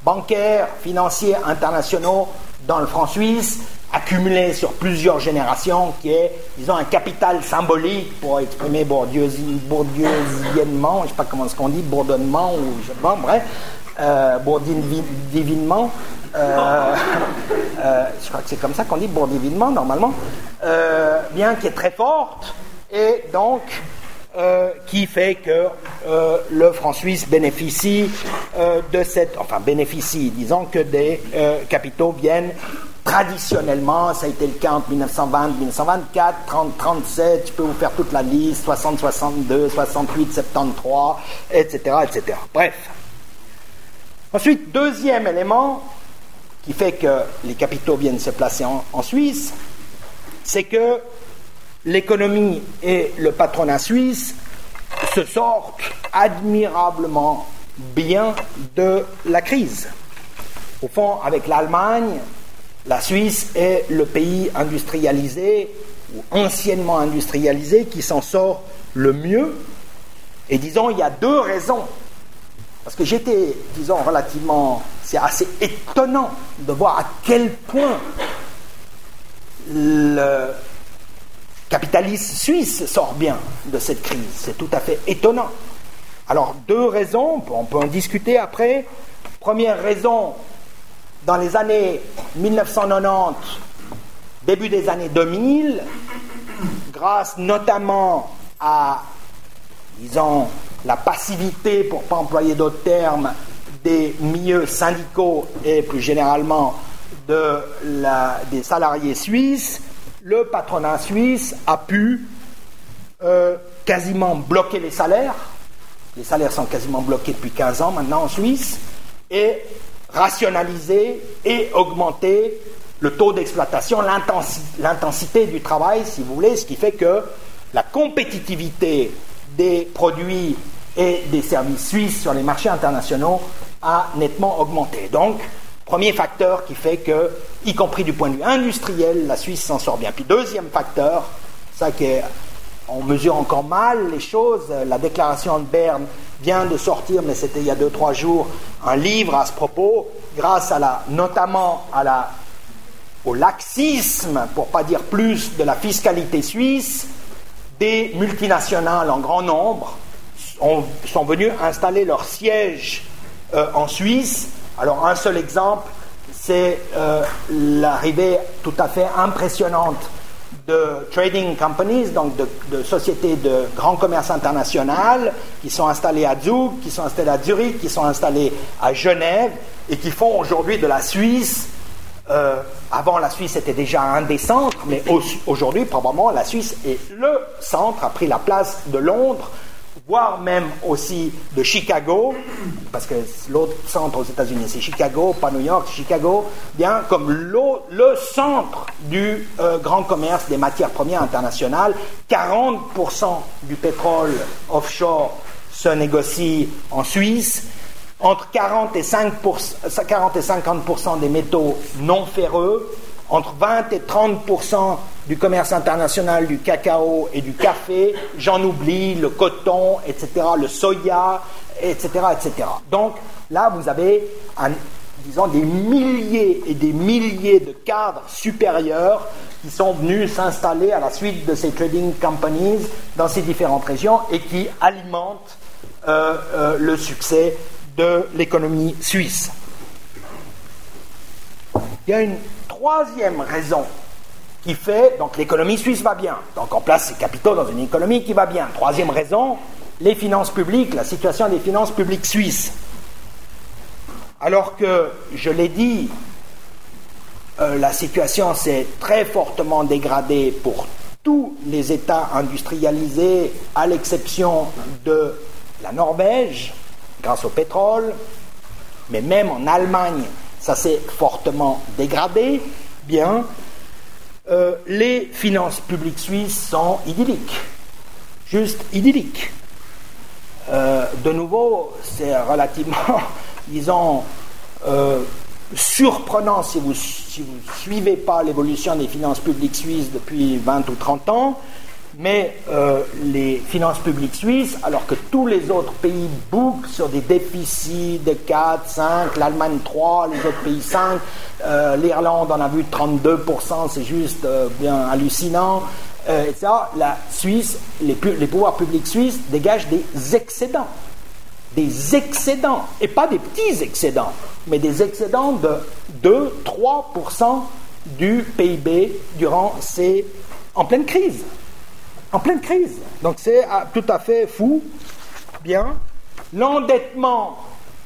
bancaires, financiers, internationaux dans le franc suisse, accumulé sur plusieurs générations, qui est, disons, un capital symbolique pour exprimer bourdieusi, bourdieusiennement, je ne sais pas comment est-ce qu'on dit, bourdonnement, ou je sais pas, bref, euh, bourdivinement, euh, euh, je crois que c'est comme ça qu'on dit, bourdivinement, normalement, euh, bien, qui est très forte, et donc, Euh, qui fait que euh, le franc suisse bénéficie euh, de cette... Enfin, bénéficie, disons que des euh, capitaux viennent traditionnellement, ça a été le cas entre dix-neuf cent vingt, dix-neuf cent vingt-quatre, trente, trente-sept, je peux vous faire toute la liste, soixante, soixante-deux, soixante-huit, soixante-treize, et cetera, et cetera. Bref. Ensuite, deuxième élément qui fait que les capitaux viennent se placer en, en Suisse, c'est que l'économie et le patronat suisse se sortent admirablement bien de la crise. Au fond, avec l'Allemagne, la Suisse est le pays industrialisé, ou anciennement industrialisé, qui s'en sort le mieux. Et disons, il y a deux raisons. Parce que j'étais, disons, relativement... C'est assez étonnant de voir à quel point le capitalisme suisse sort bien de cette crise. C'est tout à fait étonnant. Alors, deux raisons, on peut en discuter après. Première raison, dans les années mille neuf cent quatre-vingt-dix, début des années deux mille, grâce notamment à, disons, la passivité, pour ne pas employer d'autres termes, des milieux syndicaux et plus généralement de la, des salariés suisses, le patronat suisse a pu euh, quasiment bloquer les salaires. Les salaires sont quasiment bloqués depuis quinze ans maintenant en Suisse, et rationaliser et augmenter le taux d'exploitation, l'intensi- l'intensité du travail, si vous voulez, ce qui fait que la compétitivité des produits et des services suisses sur les marchés internationaux a nettement augmenté. Donc, premier facteur qui fait que, y compris du point de vue industriel, la Suisse s'en sort bien. Puis deuxième facteur, ça qui est, on mesure encore mal les choses, la déclaration de Berne vient de sortir, mais c'était il y a deux, trois jours, un livre à ce propos, grâce à la, notamment à la, au laxisme, pour ne pas dire plus, de la fiscalité suisse, des multinationales en grand nombre ont, sont venues installer leur siège euh, en Suisse. Alors un seul exemple, c'est euh, l'arrivée tout à fait impressionnante de trading companies, donc de, de sociétés de grand commerce international, qui sont installées à Zug, qui sont installées à Zurich, qui sont installées à Genève, et qui font aujourd'hui de la Suisse, euh, avant la Suisse était déjà un des centres, mais au, aujourd'hui probablement la Suisse est le centre, a pris la place de Londres, voire même aussi de Chicago, parce que l'autre centre aux États-Unis c'est Chicago, pas New York, Chicago, bien comme le centre du euh, grand commerce des matières premières internationales. quarante pour cent du pétrole offshore se négocie en Suisse, entre quarante et cinquante pour cent des métaux non ferreux, entre vingt et trente pour cent du commerce international du cacao et du café, j'en oublie, le coton, et cetera, le soya, et cetera, et cetera. Donc là, vous avez, un, disons, des milliers et des milliers de cadres supérieurs qui sont venus s'installer à la suite de ces trading companies dans ces différentes régions et qui alimentent euh, euh, le succès de l'économie suisse. Il y a une troisième raison qui fait, donc l'économie suisse va bien, donc on place ses capitaux dans une économie qui va bien. Troisième raison, les finances publiques, la situation des finances publiques suisses. Alors que, je l'ai dit, euh, la situation s'est très fortement dégradée pour tous les États industrialisés, à l'exception de la Norvège, grâce au pétrole, mais même en Allemagne, ça s'est fortement dégradé, bien, euh, les finances publiques suisses sont idylliques, juste idylliques. Euh, de nouveau, c'est relativement, disons, euh, surprenant si vous si vous suivez pas l'évolution des finances publiques suisses depuis vingt ou trente ans, mais euh, les finances publiques suisses, alors que tous les autres pays bouclent sur des déficits de quatre, cinq, l'Allemagne trois, les autres pays cinq, euh, l'Irlande en a vu trente-deux pour cent, c'est juste euh, bien hallucinant. Euh, et ça, la Suisse, les, les pouvoirs publics suisses dégagent des excédents. Des excédents, et pas des petits excédents, mais des excédents de deux à trois pour cent du P I B durant ces... en pleine crise. En pleine crise. Donc c'est ah, tout à fait fou. Bien. L'endettement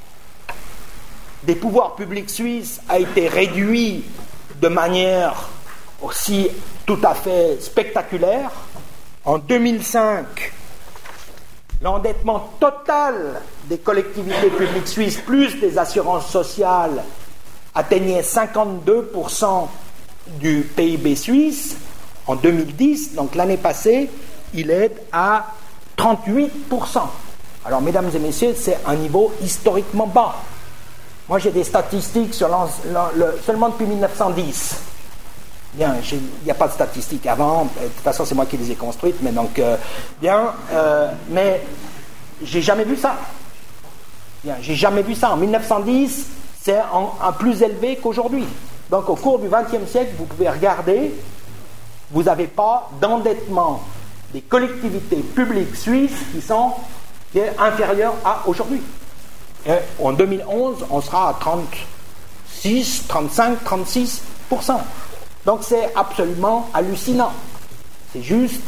des pouvoirs publics suisses a été réduit de manière aussi tout à fait spectaculaire. En deux mille cinq, l'endettement total des collectivités publiques suisses plus des assurances sociales atteignait cinquante-deux pour cent du P I B suisse. En deux mille dix, donc l'année passée, il est à trente-huit pour cent. Alors, mesdames et messieurs, c'est un niveau historiquement bas. Moi, j'ai des statistiques sur le, seulement depuis mille neuf cent dix. Bien, il n'y a pas de statistiques avant. De toute façon, c'est moi qui les ai construites. Mais donc, euh, bien, euh, mais j'ai jamais vu ça. Bien, j'ai jamais vu ça. En mille neuf cent dix, c'est en, en plus élevé qu'aujourd'hui. Donc, au cours du vingtième siècle, vous pouvez regarder. Vous n'avez pas d'endettement des collectivités publiques suisses qui sont qui est inférieur à aujourd'hui. Et en deux mille onze, on sera à trente-six, trente-cinq, trente-six pour cent. Donc c'est absolument hallucinant. C'est juste,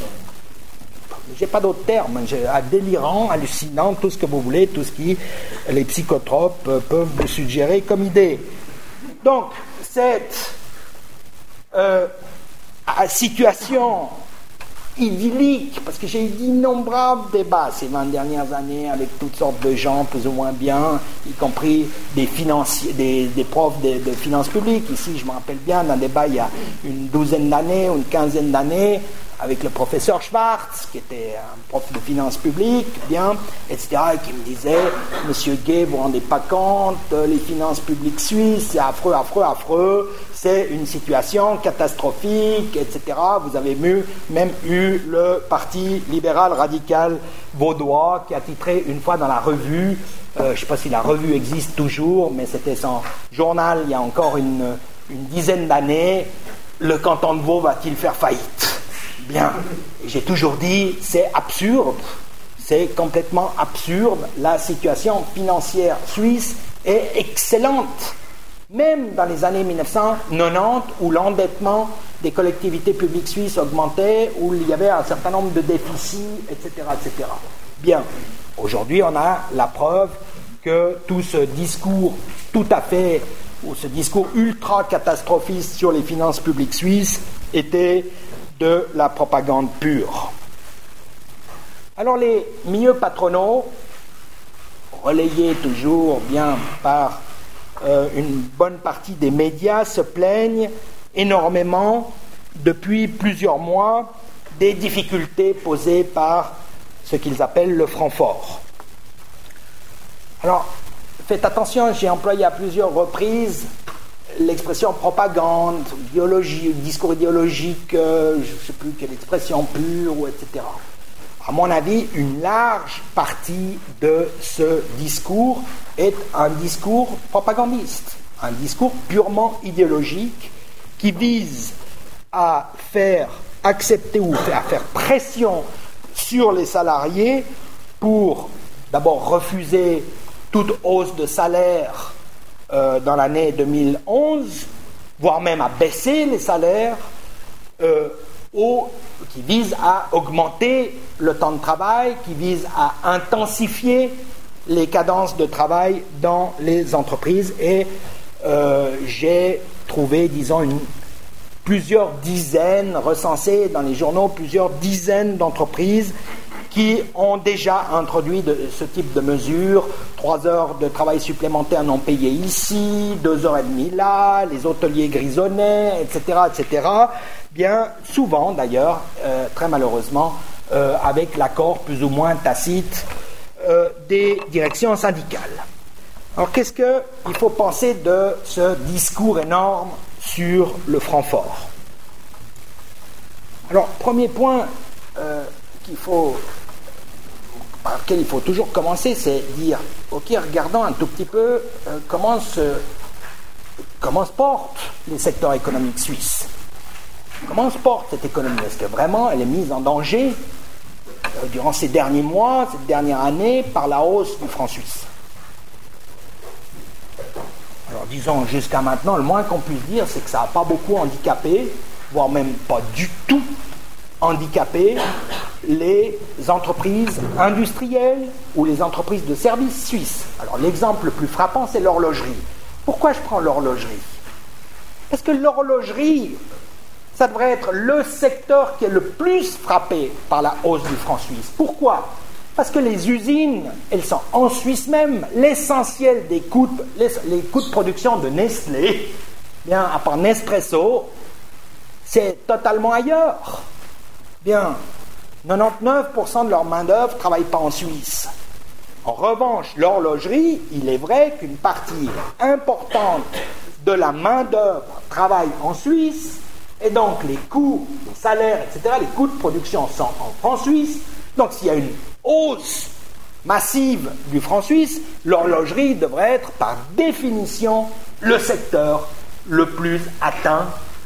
j'ai pas d'autres termes, j'ai, délirant, hallucinant, tout ce que vous voulez, tout ce qui les psychotropes peuvent vous suggérer comme idée. Donc cette euh, situation idyllique, parce que j'ai eu d'innombrables débats ces vingt dernières années avec toutes sortes de gens plus ou moins bien, y compris des financiers, des, des profs de, de finances publiques. Ici, je me rappelle bien d'un débat il y a une douzaine d'années ou une quinzaine d'années avec le professeur Schwartz, qui était un prof de finances publiques, bien, et cetera, et qui me disait, Monsieur Gay, vous ne vous rendez pas compte, les finances publiques suisses, c'est affreux, affreux, affreux, c'est une situation catastrophique, et cetera. Vous avez même eu le Parti libéral radical vaudois, qui a titré une fois dans la revue, euh, je ne sais pas si la revue existe toujours, mais c'était son journal il y a encore une, une dizaine d'années, le canton de Vaud va-t-il faire faillite ? Bien, j'ai toujours dit, c'est absurde, c'est complètement absurde, la situation financière suisse est excellente, même dans les années mille neuf cent quatre-vingt-dix, où l'endettement des collectivités publiques suisses augmentait, où il y avait un certain nombre de déficits, et cetera, et cetera. Bien, aujourd'hui, on a la preuve que tout ce discours tout à fait, ou ce discours ultra catastrophiste sur les finances publiques suisses était de la propagande pure. Alors les milieux patronaux, relayés toujours bien par euh, une bonne partie des médias, se plaignent énormément depuis plusieurs mois des difficultés posées par ce qu'ils appellent le franc fort. Alors, faites attention, j'ai employé à plusieurs reprises l'expression propagande, idéologie, discours idéologique, euh, je ne sais plus quelle expression pure, ou et cetera. À mon avis, une large partie de ce discours est un discours propagandiste, un discours purement idéologique qui vise à faire accepter ou à faire pression sur les salariés pour d'abord refuser toute hausse de salaire Euh, dans l'année deux mille onze, voire même à baisser les salaires, euh, au, qui vise à augmenter le temps de travail, qui vise à intensifier les cadences de travail dans les entreprises. Et euh, j'ai trouvé, disons, une, plusieurs dizaines, recensées dans les journaux, plusieurs dizaines d'entreprises qui ont déjà introduit de, ce type de mesures, trois heures de travail supplémentaires non payées ici, deux heures et demie là, les hôteliers grisonnés, et cetera, et cetera. Bien souvent d'ailleurs, euh, très malheureusement, euh, avec l'accord plus ou moins tacite euh, des directions syndicales. Alors qu'est-ce qu'il faut penser de ce discours énorme sur le franc fort ? Alors, premier point, Euh, qu'il faut, par lequel il faut toujours commencer, c'est dire, ok, regardons un tout petit peu euh, comment, se, comment se portent les secteurs économiques suisses. Comment se porte cette économie? Est-ce que vraiment elle est mise en danger euh, durant ces derniers mois, cette dernière année, par la hausse du franc suisse? Alors disons, jusqu'à maintenant, le moins qu'on puisse dire, c'est que ça n'a pas beaucoup handicapé, voire même pas du tout handicapé, les entreprises industrielles ou les entreprises de services suisses. Alors l'exemple le plus frappant, c'est l'horlogerie. Pourquoi je prends l'horlogerie? Parce que l'horlogerie, ça devrait être le secteur qui est le plus frappé par la hausse du franc suisse. Pourquoi? Parce que les usines, elles sont en Suisse même. L'essentiel des coûts, les, les coûts de production de Nestlé, bien, à part Nespresso, c'est totalement ailleurs. Bien, quatre-vingt-dix-neuf pour cent de leur main-d'œuvre ne travaille pas en Suisse. En revanche, l'horlogerie, il est vrai qu'une partie importante de la main-d'œuvre travaille en Suisse, et donc les coûts, les salaires, et cetera, les coûts de production sont en francs suisses. Donc s'il y a une hausse massive du franc suisse, l'horlogerie devrait être par définition le secteur le plus atteint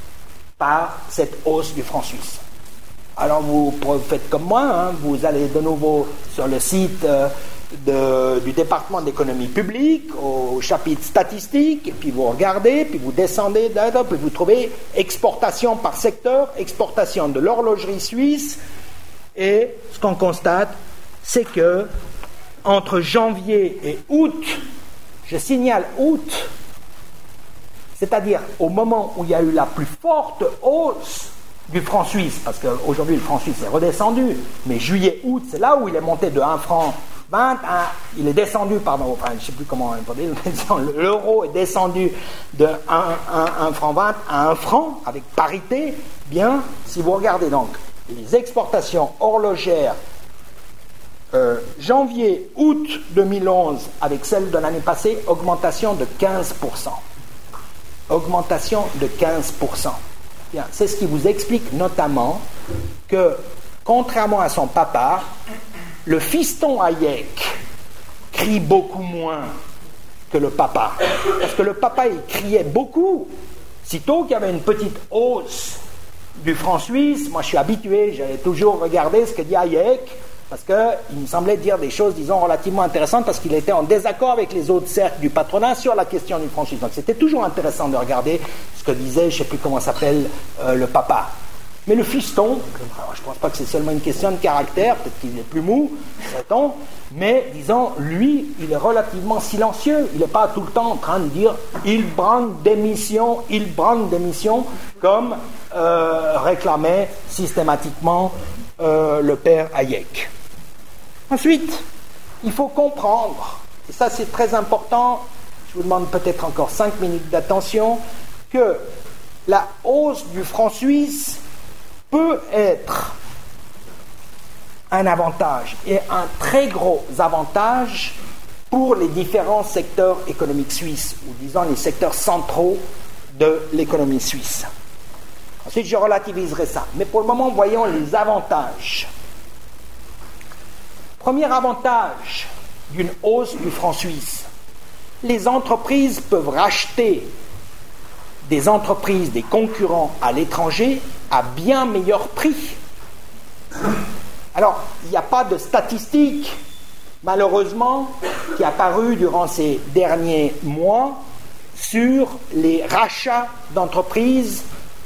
par cette hausse du franc suisse. Alors vous faites comme moi, hein, vous allez de nouveau sur le site euh, de, du département d'économie publique, au chapitre statistique, et puis vous regardez, puis vous descendez, puis vous trouvez exportation par secteur, exportation de l'horlogerie suisse, et ce qu'on constate, c'est que entre janvier et août, je signale août, c'est-à-dire au moment où il y a eu la plus forte hausse du franc suisse, parce qu'aujourd'hui le franc suisse est redescendu, mais juillet-août, c'est là où il est monté de un franc vingt à, il est descendu, pardon, enfin je ne sais plus comment on dire, l'euro est descendu de un franc vingt à un franc, avec parité. Bien, si vous regardez donc les exportations horlogères euh, janvier-août deux mille onze avec celles de l'année passée, augmentation de quinze pour cent. Augmentation de quinze pour cent. Bien, c'est ce qui vous explique notamment que, contrairement à son papa, le fiston Hayek crie beaucoup moins que le papa. Parce que le papa, il criait beaucoup. Sitôt qu'il y avait une petite hausse du franc suisse, moi je suis habitué, j'allais toujours regarder ce que dit Hayek, parce qu'il me semblait dire des choses, disons, relativement intéressantes, parce qu'il était en désaccord avec les autres cercles du patronat sur la question du franc suisse. Donc c'était toujours intéressant de regarder ce que disait, je ne sais plus comment s'appelle, euh, le papa. Mais le fiston, je ne pense pas que c'est seulement une question de caractère, peut-être qu'il est plus mou, sait-on, mais disons, lui, il est relativement silencieux. Il n'est pas tout le temps en train de dire « il brande démission, il brande démission », comme euh, réclamait systématiquement euh, le père Hayek. Ensuite, il faut comprendre, et ça c'est très important, je vous demande peut-être encore cinq minutes d'attention, que la hausse du franc suisse peut être un avantage, et un très gros avantage pour les différents secteurs économiques suisses, ou disons les secteurs centraux de l'économie suisse. Ensuite, je relativiserai ça. Mais pour le moment, voyons les avantages. Premier avantage d'une hausse du franc suisse. Les entreprises peuvent racheter des entreprises, des concurrents à l'étranger à bien meilleur prix. Alors, il n'y a pas de statistique, malheureusement, qui est apparue durant ces derniers mois sur les rachats d'entreprises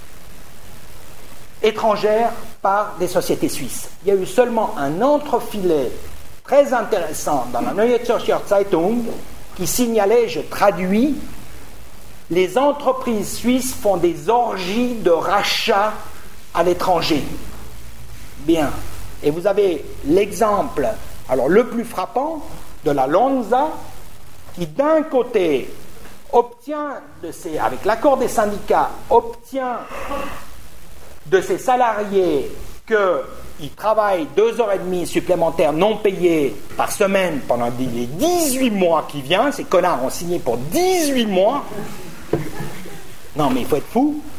étrangères par des sociétés suisses. Il y a eu seulement un entrefilet très intéressant dans la Neue Zürcher Zeitung qui signalait, je traduis, les entreprises suisses font des orgies de rachats à l'étranger. Bien. Et vous avez l'exemple, alors le plus frappant, de la Lonza, qui d'un côté obtient, de ses, avec l'accord des syndicats, obtient de ses salariés qu'ils travaillent deux heures et demie supplémentaires non payées par semaine pendant les dix-huit mois qui viennent. Ces connards ont signé pour dix-huit mois. Non, mais il faut être fou.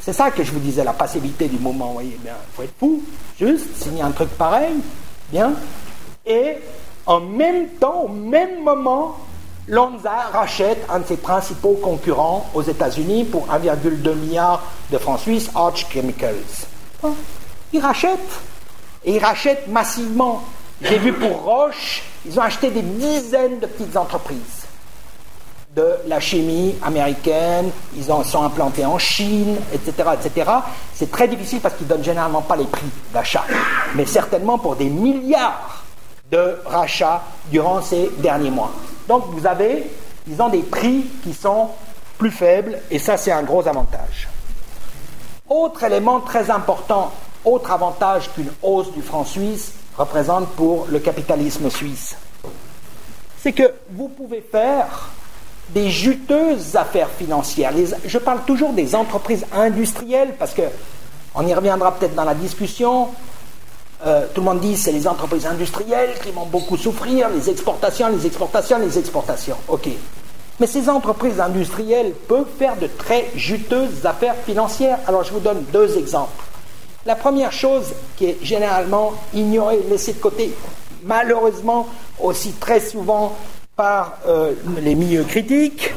C'est ça que je vous disais, la passivité du mouvement. Vous voyez, bien, il faut être fou, juste, signer un truc pareil, bien. Et en même temps, au même moment, Lonza rachète un de ses principaux concurrents aux États-Unis pour un virgule deux milliard de francs suisses, Arch Chemicals. Bon, ils rachètent. Et ils rachètent massivement. J'ai vu pour Roche, ils ont acheté des dizaines de petites entreprises de la chimie américaine, ils en sont implantés en Chine, et cetera, et cetera. C'est très difficile parce qu'ils ne donnent généralement pas les prix d'achat, mais certainement pour des milliards de rachats durant ces derniers mois. Donc vous avez, ils ont des prix qui sont plus faibles, et ça c'est un gros avantage. Autre élément très important, autre avantage qu'une hausse du franc suisse représente pour le capitalisme suisse, c'est que vous pouvez faire des juteuses affaires financières. Les, je parle toujours des entreprises industrielles parce que on y reviendra peut-être dans la discussion. Euh, tout le monde dit que c'est les entreprises industrielles qui vont beaucoup souffrir, les exportations, les exportations, les exportations. Ok. Mais ces entreprises industrielles peuvent faire de très juteuses affaires financières. Alors je vous donne deux exemples. La première chose qui est généralement ignorée, laissée de côté, malheureusement aussi très souvent par euh, les milieux critiques,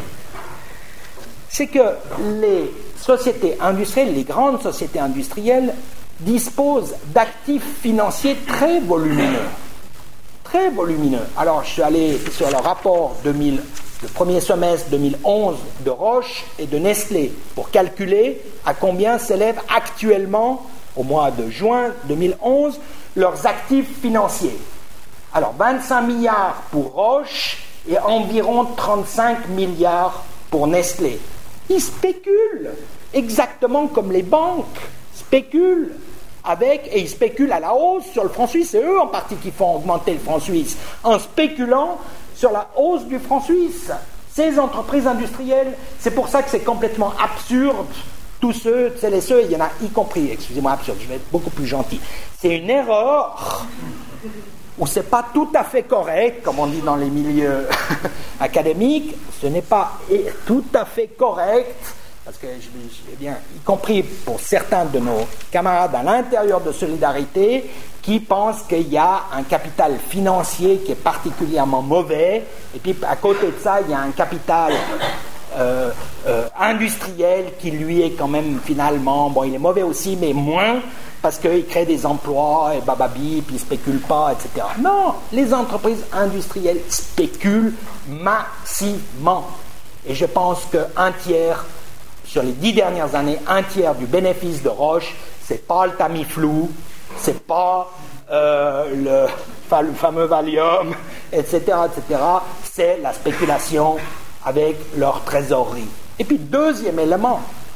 c'est que les sociétés industrielles, les grandes sociétés industrielles, disposent d'actifs financiers très volumineux. Très volumineux. Alors, je suis allé sur le rapport deux mille, le premier semestre deux mille onze de Roche et de Nestlé pour calculer à combien s'élèvent actuellement, au mois de juin deux mille onze, leurs actifs financiers. Alors, vingt-cinq milliards pour Roche et environ trente-cinq milliards pour Nestlé. Ils spéculent, exactement comme les banques spéculent avec, et ils spéculent à la hausse sur le franc suisse. C'est eux en partie qui font augmenter le franc suisse, en spéculant sur la hausse du franc suisse. Ces entreprises industrielles, c'est pour ça que c'est complètement absurde. Tous ceux, celles et ceux, il y en a y compris, excusez-moi, absurde, je vais être beaucoup plus gentil. C'est une erreur où c'est pas tout à fait correct, comme on dit dans les milieux académiques, ce n'est pas tout à fait correct, parce que, je, je, bien, y compris pour certains de nos camarades à l'intérieur de Solidarité, qui pensent qu'il y a un capital financier qui est particulièrement mauvais, et puis à côté de ça, il y a un capital euh, euh, industriel qui lui est quand même finalement, bon, il est mauvais aussi, mais moins, parce qu'il crée des emplois, et bababi, puis il ne spécule pas, et cetera. Non, les entreprises industrielles spéculent massivement. Et je pense qu'un tiers, sur les dix dernières années, un tiers du bénéfice de Roche, c'est pas le Tamiflu, c'est pas euh, le, le fameux Valium, et cetera, et cetera. C'est la spéculation avec leur trésorerie. Et puis, deuxième élément,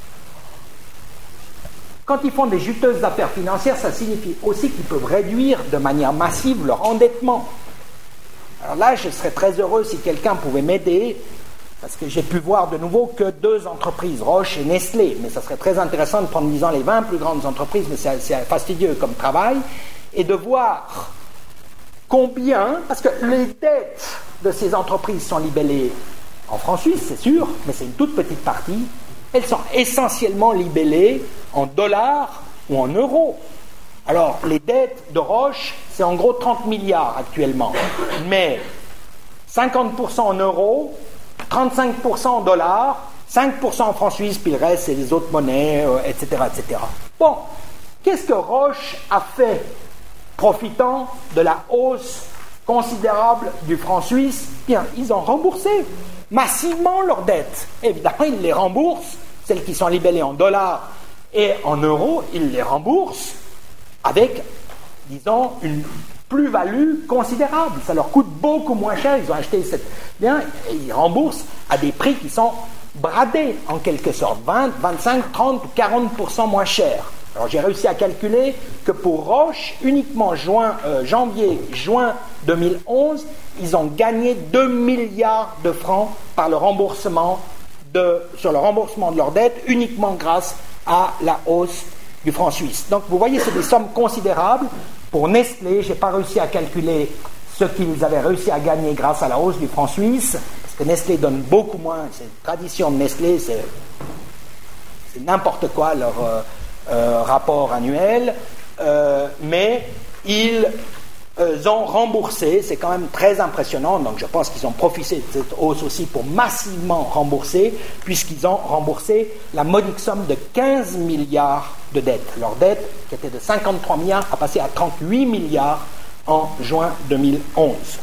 quand ils font des juteuses affaires financières, ça signifie aussi qu'ils peuvent réduire de manière massive leur endettement. Alors là, je serais très heureux si quelqu'un pouvait m'aider, parce que j'ai pu voir de nouveau que deux entreprises, Roche et Nestlé, mais ça serait très intéressant de prendre, disons, les vingt plus grandes entreprises, mais c'est, c'est fastidieux comme travail, et de voir combien, parce que les dettes de ces entreprises sont libellées en francs suisses, c'est sûr, mais c'est une toute petite partie. Elles sont essentiellement libellées en dollars ou en euros. Alors, les dettes de Roche, c'est en gros trente milliards actuellement, mais cinquante pour cent en euros, trente-cinq pour cent en dollars, cinq pour cent en francs suisses, puis le reste, c'est les autres monnaies, euh, et cetera, et cetera. Bon, qu'est-ce que Roche a fait, profitant de la hausse considérable du franc suisse? Bien, ils ont remboursé massivement leurs dettes. Évidemment, ils les remboursent, celles qui sont libellées en dollars et en euros, ils les remboursent avec, disons, une plus-value considérable. Ça leur coûte beaucoup moins cher. Ils ont acheté cette bien et ils remboursent à des prix qui sont bradés, en quelque sorte, vingt, vingt-cinq, trente ou quarante pour cent moins cher. Alors j'ai réussi à calculer que pour Roche, uniquement juin, euh, janvier, juin deux mille onze, ils ont gagné deux milliards de francs par le remboursement de, sur le remboursement de leurs dettes, uniquement grâce à la hausse du franc suisse. Donc vous voyez, c'est des sommes considérables. Pour Nestlé, je n'ai pas réussi à calculer ce qu'ils avaient réussi à gagner grâce à la hausse du franc suisse, parce que Nestlé donne beaucoup moins. C'est une tradition de Nestlé, c'est c'est n'importe quoi leur euh, euh, rapport annuel, euh, mais ils euh, ont remboursé, c'est quand même très impressionnant, donc je pense qu'ils ont profité de cette hausse aussi pour massivement rembourser, puisqu'ils ont remboursé la modique somme de quinze milliards de dettes. Leur dette, qui était de cinquante-trois milliards, a passé à trente-huit milliards en juin deux mille onze.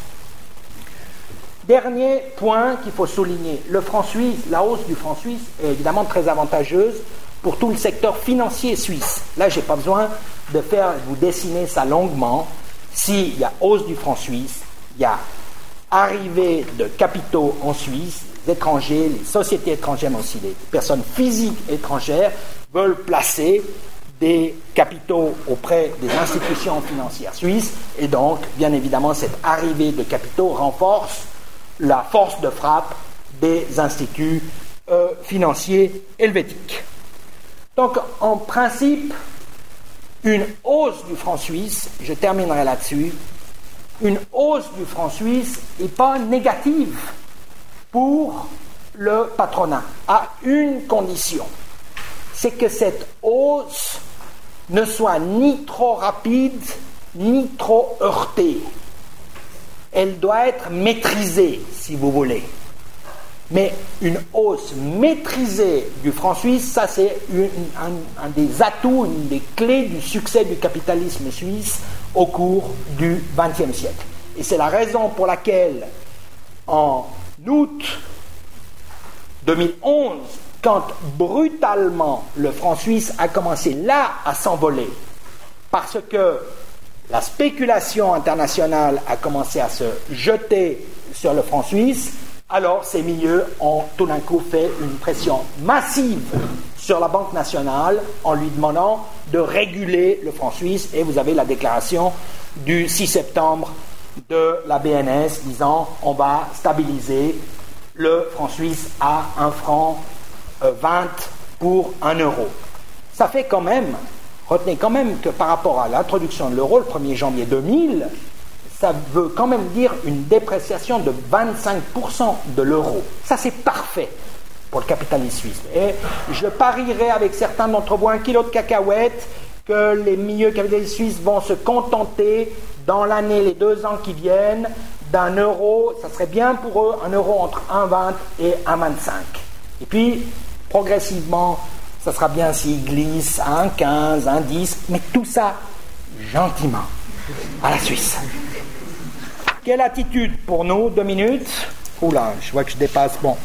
Dernier point qu'il faut souligner, le franc suisse, la hausse du franc suisse est évidemment très avantageuse pour tout le secteur financier suisse. Là, je n'ai pas besoin de faire vous dessiner ça longuement. S'il y a hausse du franc suisse, il y a arrivée de capitaux en Suisse, les étrangers, les sociétés étrangères, mais aussi les personnes physiques étrangères veulent placer des capitaux auprès des institutions financières suisses, et donc, bien évidemment, cette arrivée de capitaux renforce la force de frappe des instituts euh, financiers helvétiques. Donc, en principe, une hausse du franc suisse, je terminerai là-dessus, une hausse du franc suisse n'est pas négative pour le patronat, à une condition, c'est que cette hausse ne soit ni trop rapide, ni trop heurtée. Elle doit être maîtrisée, si vous voulez. Mais une hausse maîtrisée du franc suisse, ça c'est une, un, un des atouts, une des clés du succès du capitalisme suisse au cours du vingtième siècle. Et c'est la raison pour laquelle, en août deux mille onze, quand brutalement le franc suisse a commencé là à s'envoler, parce que la spéculation internationale a commencé à se jeter sur le franc suisse, alors ces milieux ont tout d'un coup fait une pression massive sur la Banque nationale en lui demandant de réguler le franc suisse, et vous avez la déclaration du six septembre de la B N S disant on va stabiliser le franc suisse à un franc vingt pour un euro. Ça fait quand même, retenez quand même que par rapport à l'introduction de l'euro le premier janvier deux mille, ça veut quand même dire une dépréciation de vingt-cinq pour cent de l'euro. Ça, c'est parfait pour le capitalisme suisse. Et je parierais avec certains d'entre vous un kilo de cacahuètes que les milieux capitalistes suisses vont se contenter dans l'année, les deux ans qui viennent, d'un euro. Ça serait bien pour eux, un euro entre un virgule vingt et un virgule vingt-cinq. Et puis, progressivement, ça sera bien s'ils glissent à un virgule quinze, un virgule dix, mais tout ça gentiment, à la Suisse. Quelle attitude pour nous? Deux minutes. Oula, je vois que je dépasse. Bon.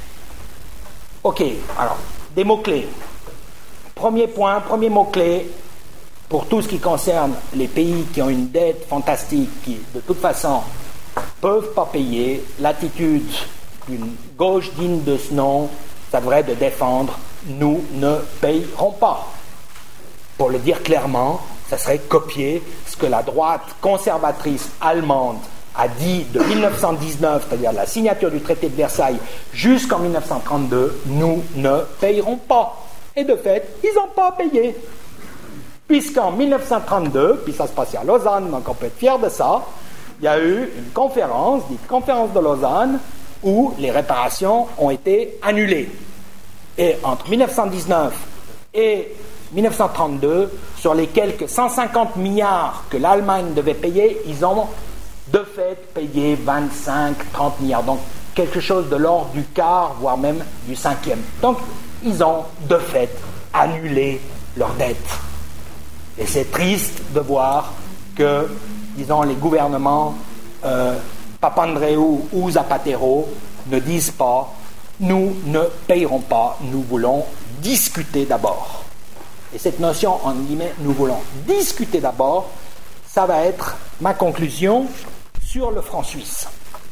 Ok, alors, des mots-clés. Premier point, premier mot-clé, pour tout ce qui concerne les pays qui ont une dette fantastique, qui, de toute façon, ne peuvent pas payer, l'attitude d'une gauche digne de ce nom, ça devrait être de défendre « nous ne payerons pas ». Pour le dire clairement, ça serait copier ce que la droite conservatrice allemande a dit de mille neuf cent dix-neuf, c'est-à-dire la signature du traité de Versailles, jusqu'en mille neuf cent trente-deux, nous ne payerons pas. Et de fait, ils n'ont pas payé. Puisqu'en mille neuf cent trente-deux, puis ça se passait à Lausanne, donc on peut être fier de ça, il y a eu une conférence, dite conférence de Lausanne, où les réparations ont été annulées. Et entre mille neuf cent dix-neuf et mille neuf cent trente-deux, sur les quelques cent cinquante milliards que l'Allemagne devait payer, ils ont de fait payé vingt-cinq à trente milliards. Donc quelque chose de l'ordre du quart, voire même du cinquième. Donc ils ont de fait annulé leurs dettes. Et c'est triste de voir que, disons, les gouvernements euh, Papandreou ou Zapatero ne disent pas « nous ne payerons pas, nous voulons discuter d'abord ». Et cette notion, en guillemets, « nous voulons discuter d'abord », ça va être ma conclusion sur le franc suisse.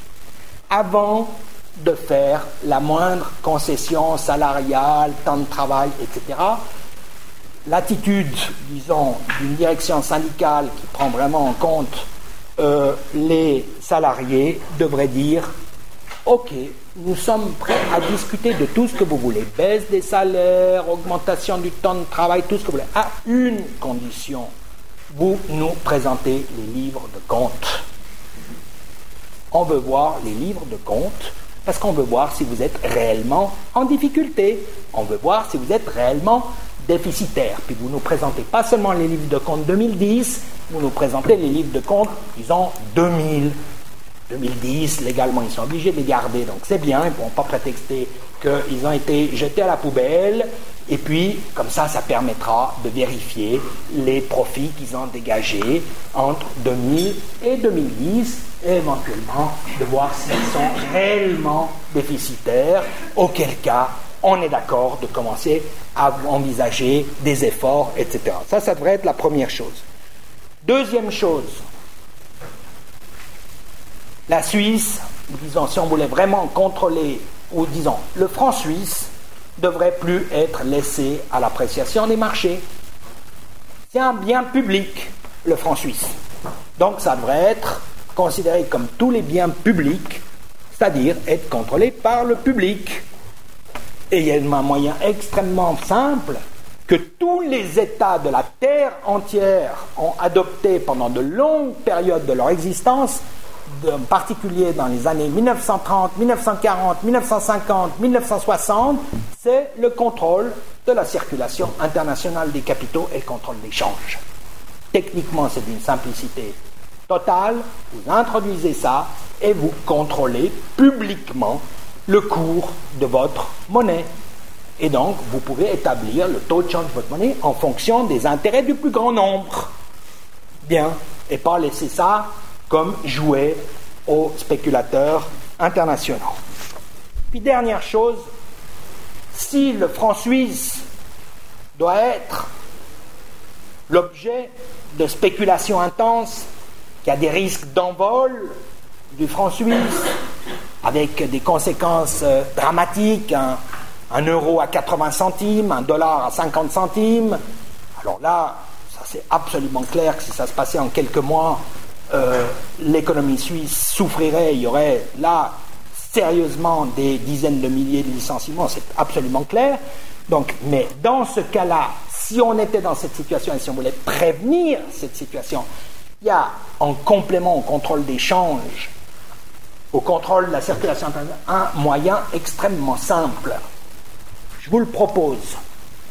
Avant de faire la moindre concession salariale, temps de travail, et cetera, l'attitude, disons, d'une direction syndicale qui prend vraiment en compte euh, les salariés devrait dire « Ok, nous sommes prêts à discuter de tout ce que vous voulez, baisse des salaires, augmentation du temps de travail, tout ce que vous voulez, à une condition, vous nous présentez les livres de compte. On veut voir les livres de compte Parce qu'on veut voir si vous êtes réellement en difficulté. On veut voir si vous êtes réellement déficitaire. Puis vous nous présentez pas seulement les livres de compte deux mille dix, vous nous présentez les livres de compte, disons, deux mille. deux mille dix, légalement, ils sont obligés de les garder, donc c'est bien, ils ne pourront pas prétexter qu'ils ont été jetés à la poubelle, et puis, comme ça, ça permettra de vérifier les profits qu'ils ont dégagés entre deux mille et deux mille dix, et éventuellement de voir s'ils sont réellement déficitaires, auquel cas, on est d'accord de commencer à envisager des efforts, et cetera. Ça, ça devrait être la première chose. Deuxième chose, la Suisse, disons, si on voulait vraiment contrôler, ou disons, le franc suisse devrait plus être laissé à l'appréciation des marchés. C'est un bien public, le franc suisse. Donc ça devrait être considéré comme tous les biens publics, c'est-à-dire être contrôlé par le public. Et il y a un moyen extrêmement simple que tous les États de la Terre entière ont adopté pendant de longues périodes de leur existence, en particulier dans les années mille neuf cent trente, mille neuf cent quarante, mille neuf cent cinquante, mille neuf cent soixante, c'est le contrôle de la circulation internationale des capitaux et le contrôle des changes. Techniquement, c'est d'une simplicité totale. Vous introduisez ça et vous contrôlez publiquement le cours de votre monnaie. Et donc, vous pouvez établir le taux de change de votre monnaie en fonction des intérêts du plus grand nombre. Bien, et pas laisser ça comme jouer aux spéculateurs internationaux. Puis dernière chose, si le franc suisse doit être l'objet de spéculations intenses, qu'il y a des risques d'envol du franc suisse, avec des conséquences euh, dramatiques, un, un euro à quatre-vingts centimes, un dollar à cinquante centimes, alors là, ça c'est absolument clair que si ça se passait en quelques mois, Euh, l'économie suisse souffrirait, il y aurait là sérieusement des dizaines de milliers de licenciements, c'est absolument clair. Donc, mais dans ce cas-là, si on était dans cette situation et si on voulait prévenir cette situation, il y a en complément au contrôle des changes, au contrôle de la circulation internationale, un moyen extrêmement simple. Je vous le propose.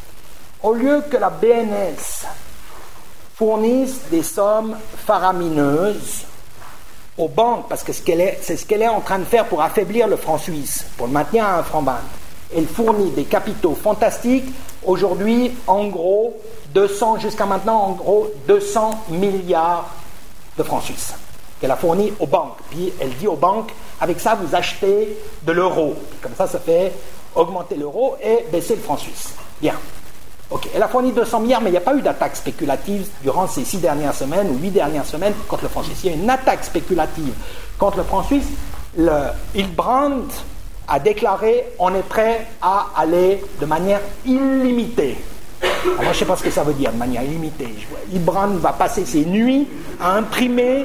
Au lieu que la B N S fournissent des sommes faramineuses aux banques, parce que ce qu'elle est, c'est ce qu'elle est en train de faire pour affaiblir le franc suisse, pour le maintenir à un franc vingt. Elle fournit des capitaux fantastiques, aujourd'hui, en gros, deux cents, jusqu'à maintenant, en gros, deux cents milliards de francs suisses qu'elle a fournis aux banques. Puis elle dit aux banques, avec ça, vous achetez de l'euro. Comme ça, ça fait augmenter l'euro et baisser le franc suisse. Bien. Ok, elle a fourni deux cents milliards, mais il n'y a pas eu d'attaque spéculative durant ces six dernières semaines ou huit dernières semaines contre le franc suisse. Il y a une attaque spéculative contre le franc suisse. Le Hildebrand a déclaré on est prêt à aller de manière illimitée. Alors moi, je ne sais pas ce que ça veut dire, de manière illimitée. Hildebrand va passer ses nuits à imprimer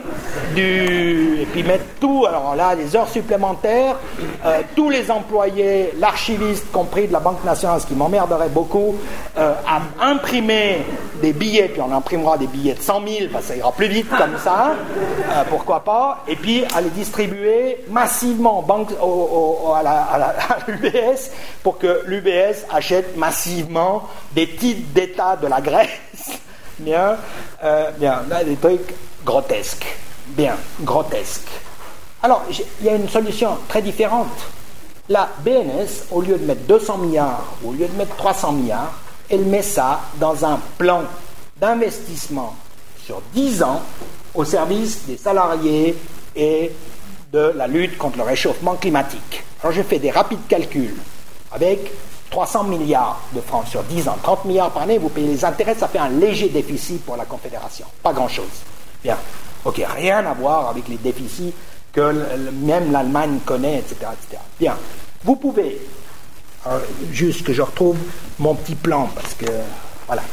du... et puis mettre tout, alors là, les heures supplémentaires, euh, tous les employés, l'archiviste compris de la Banque nationale, ce qui m'emmerderait beaucoup, euh, à imprimer des billets, puis on imprimera des billets de cent mille, parce que ça ira plus vite comme ça, euh, pourquoi pas, et puis à les distribuer massivement banque, au, au, à, la, à, la, à l'U B S, pour que l'U B S achète massivement des titres d'État de la Grèce. Bien, euh, bien, là, des trucs grotesques. Bien, grotesques. Alors, il y a une solution très différente. La B N S, au lieu de mettre deux cents milliards, au lieu de mettre trois cents milliards, elle met ça dans un plan d'investissement sur dix ans au service des salariés et de la lutte contre le réchauffement climatique. Alors, j'ai fait des rapides calculs avec trois cents milliards de francs sur dix ans, trente milliards par année, vous payez les intérêts, ça fait un léger déficit pour la Confédération. Pas grand-chose. Bien. Ok, rien à voir avec les déficits que même l'Allemagne connaît, et cetera, et cetera. Bien. Vous pouvez, euh, juste que je retrouve mon petit plan, parce que, voilà,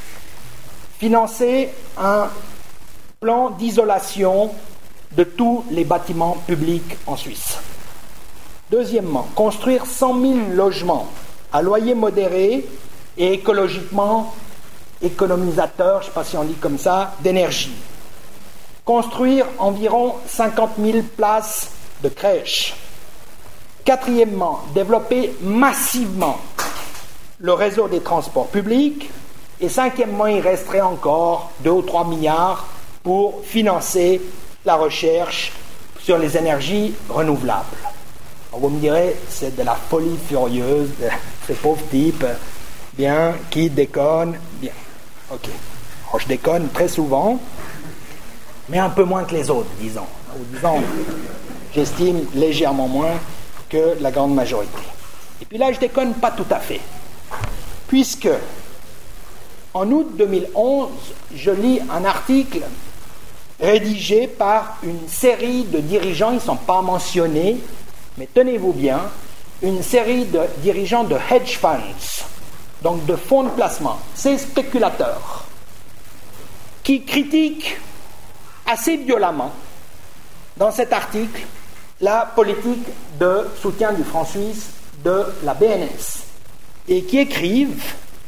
financer un plan d'isolation de tous les bâtiments publics en Suisse. Deuxièmement, construire cent mille logements à loyer modéré et écologiquement économisateur, je ne sais pas si on dit comme ça, d'énergie. Construire environ cinquante mille places de crèches Quatrièmement, développer massivement le réseau des transports publics. Et cinquièmement, il resterait encore deux ou trois milliards pour financer la recherche sur les énergies renouvelables. Alors vous me direz, c'est de la folie furieuse de ces pauvres types, bien, qui déconnent. Bien, ok. Alors, je déconne très souvent, mais un peu moins que les autres, disons. Ou disons, j'estime légèrement moins que la grande majorité. Et puis là, je déconne pas tout à fait, puisque en août deux mille onze, je lis un article rédigé par une série de dirigeants, ils ne sont pas mentionnés, mais tenez-vous bien, une série de dirigeants de hedge funds, donc de fonds de placement, ces spéculateurs, qui critiquent assez violemment, dans cet article, la politique de soutien du franc suisse de la B N S, et qui écrivent,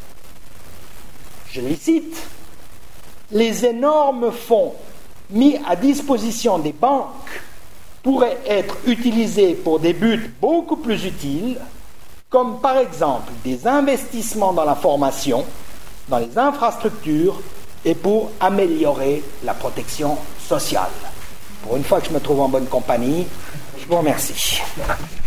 je les cite, « Les énormes fonds mis à disposition des banques pourraient être utilisés pour des buts beaucoup plus utiles, comme par exemple des investissements dans la formation, dans les infrastructures et pour améliorer la protection sociale. » Pour une fois que je me trouve en bonne compagnie, je vous remercie.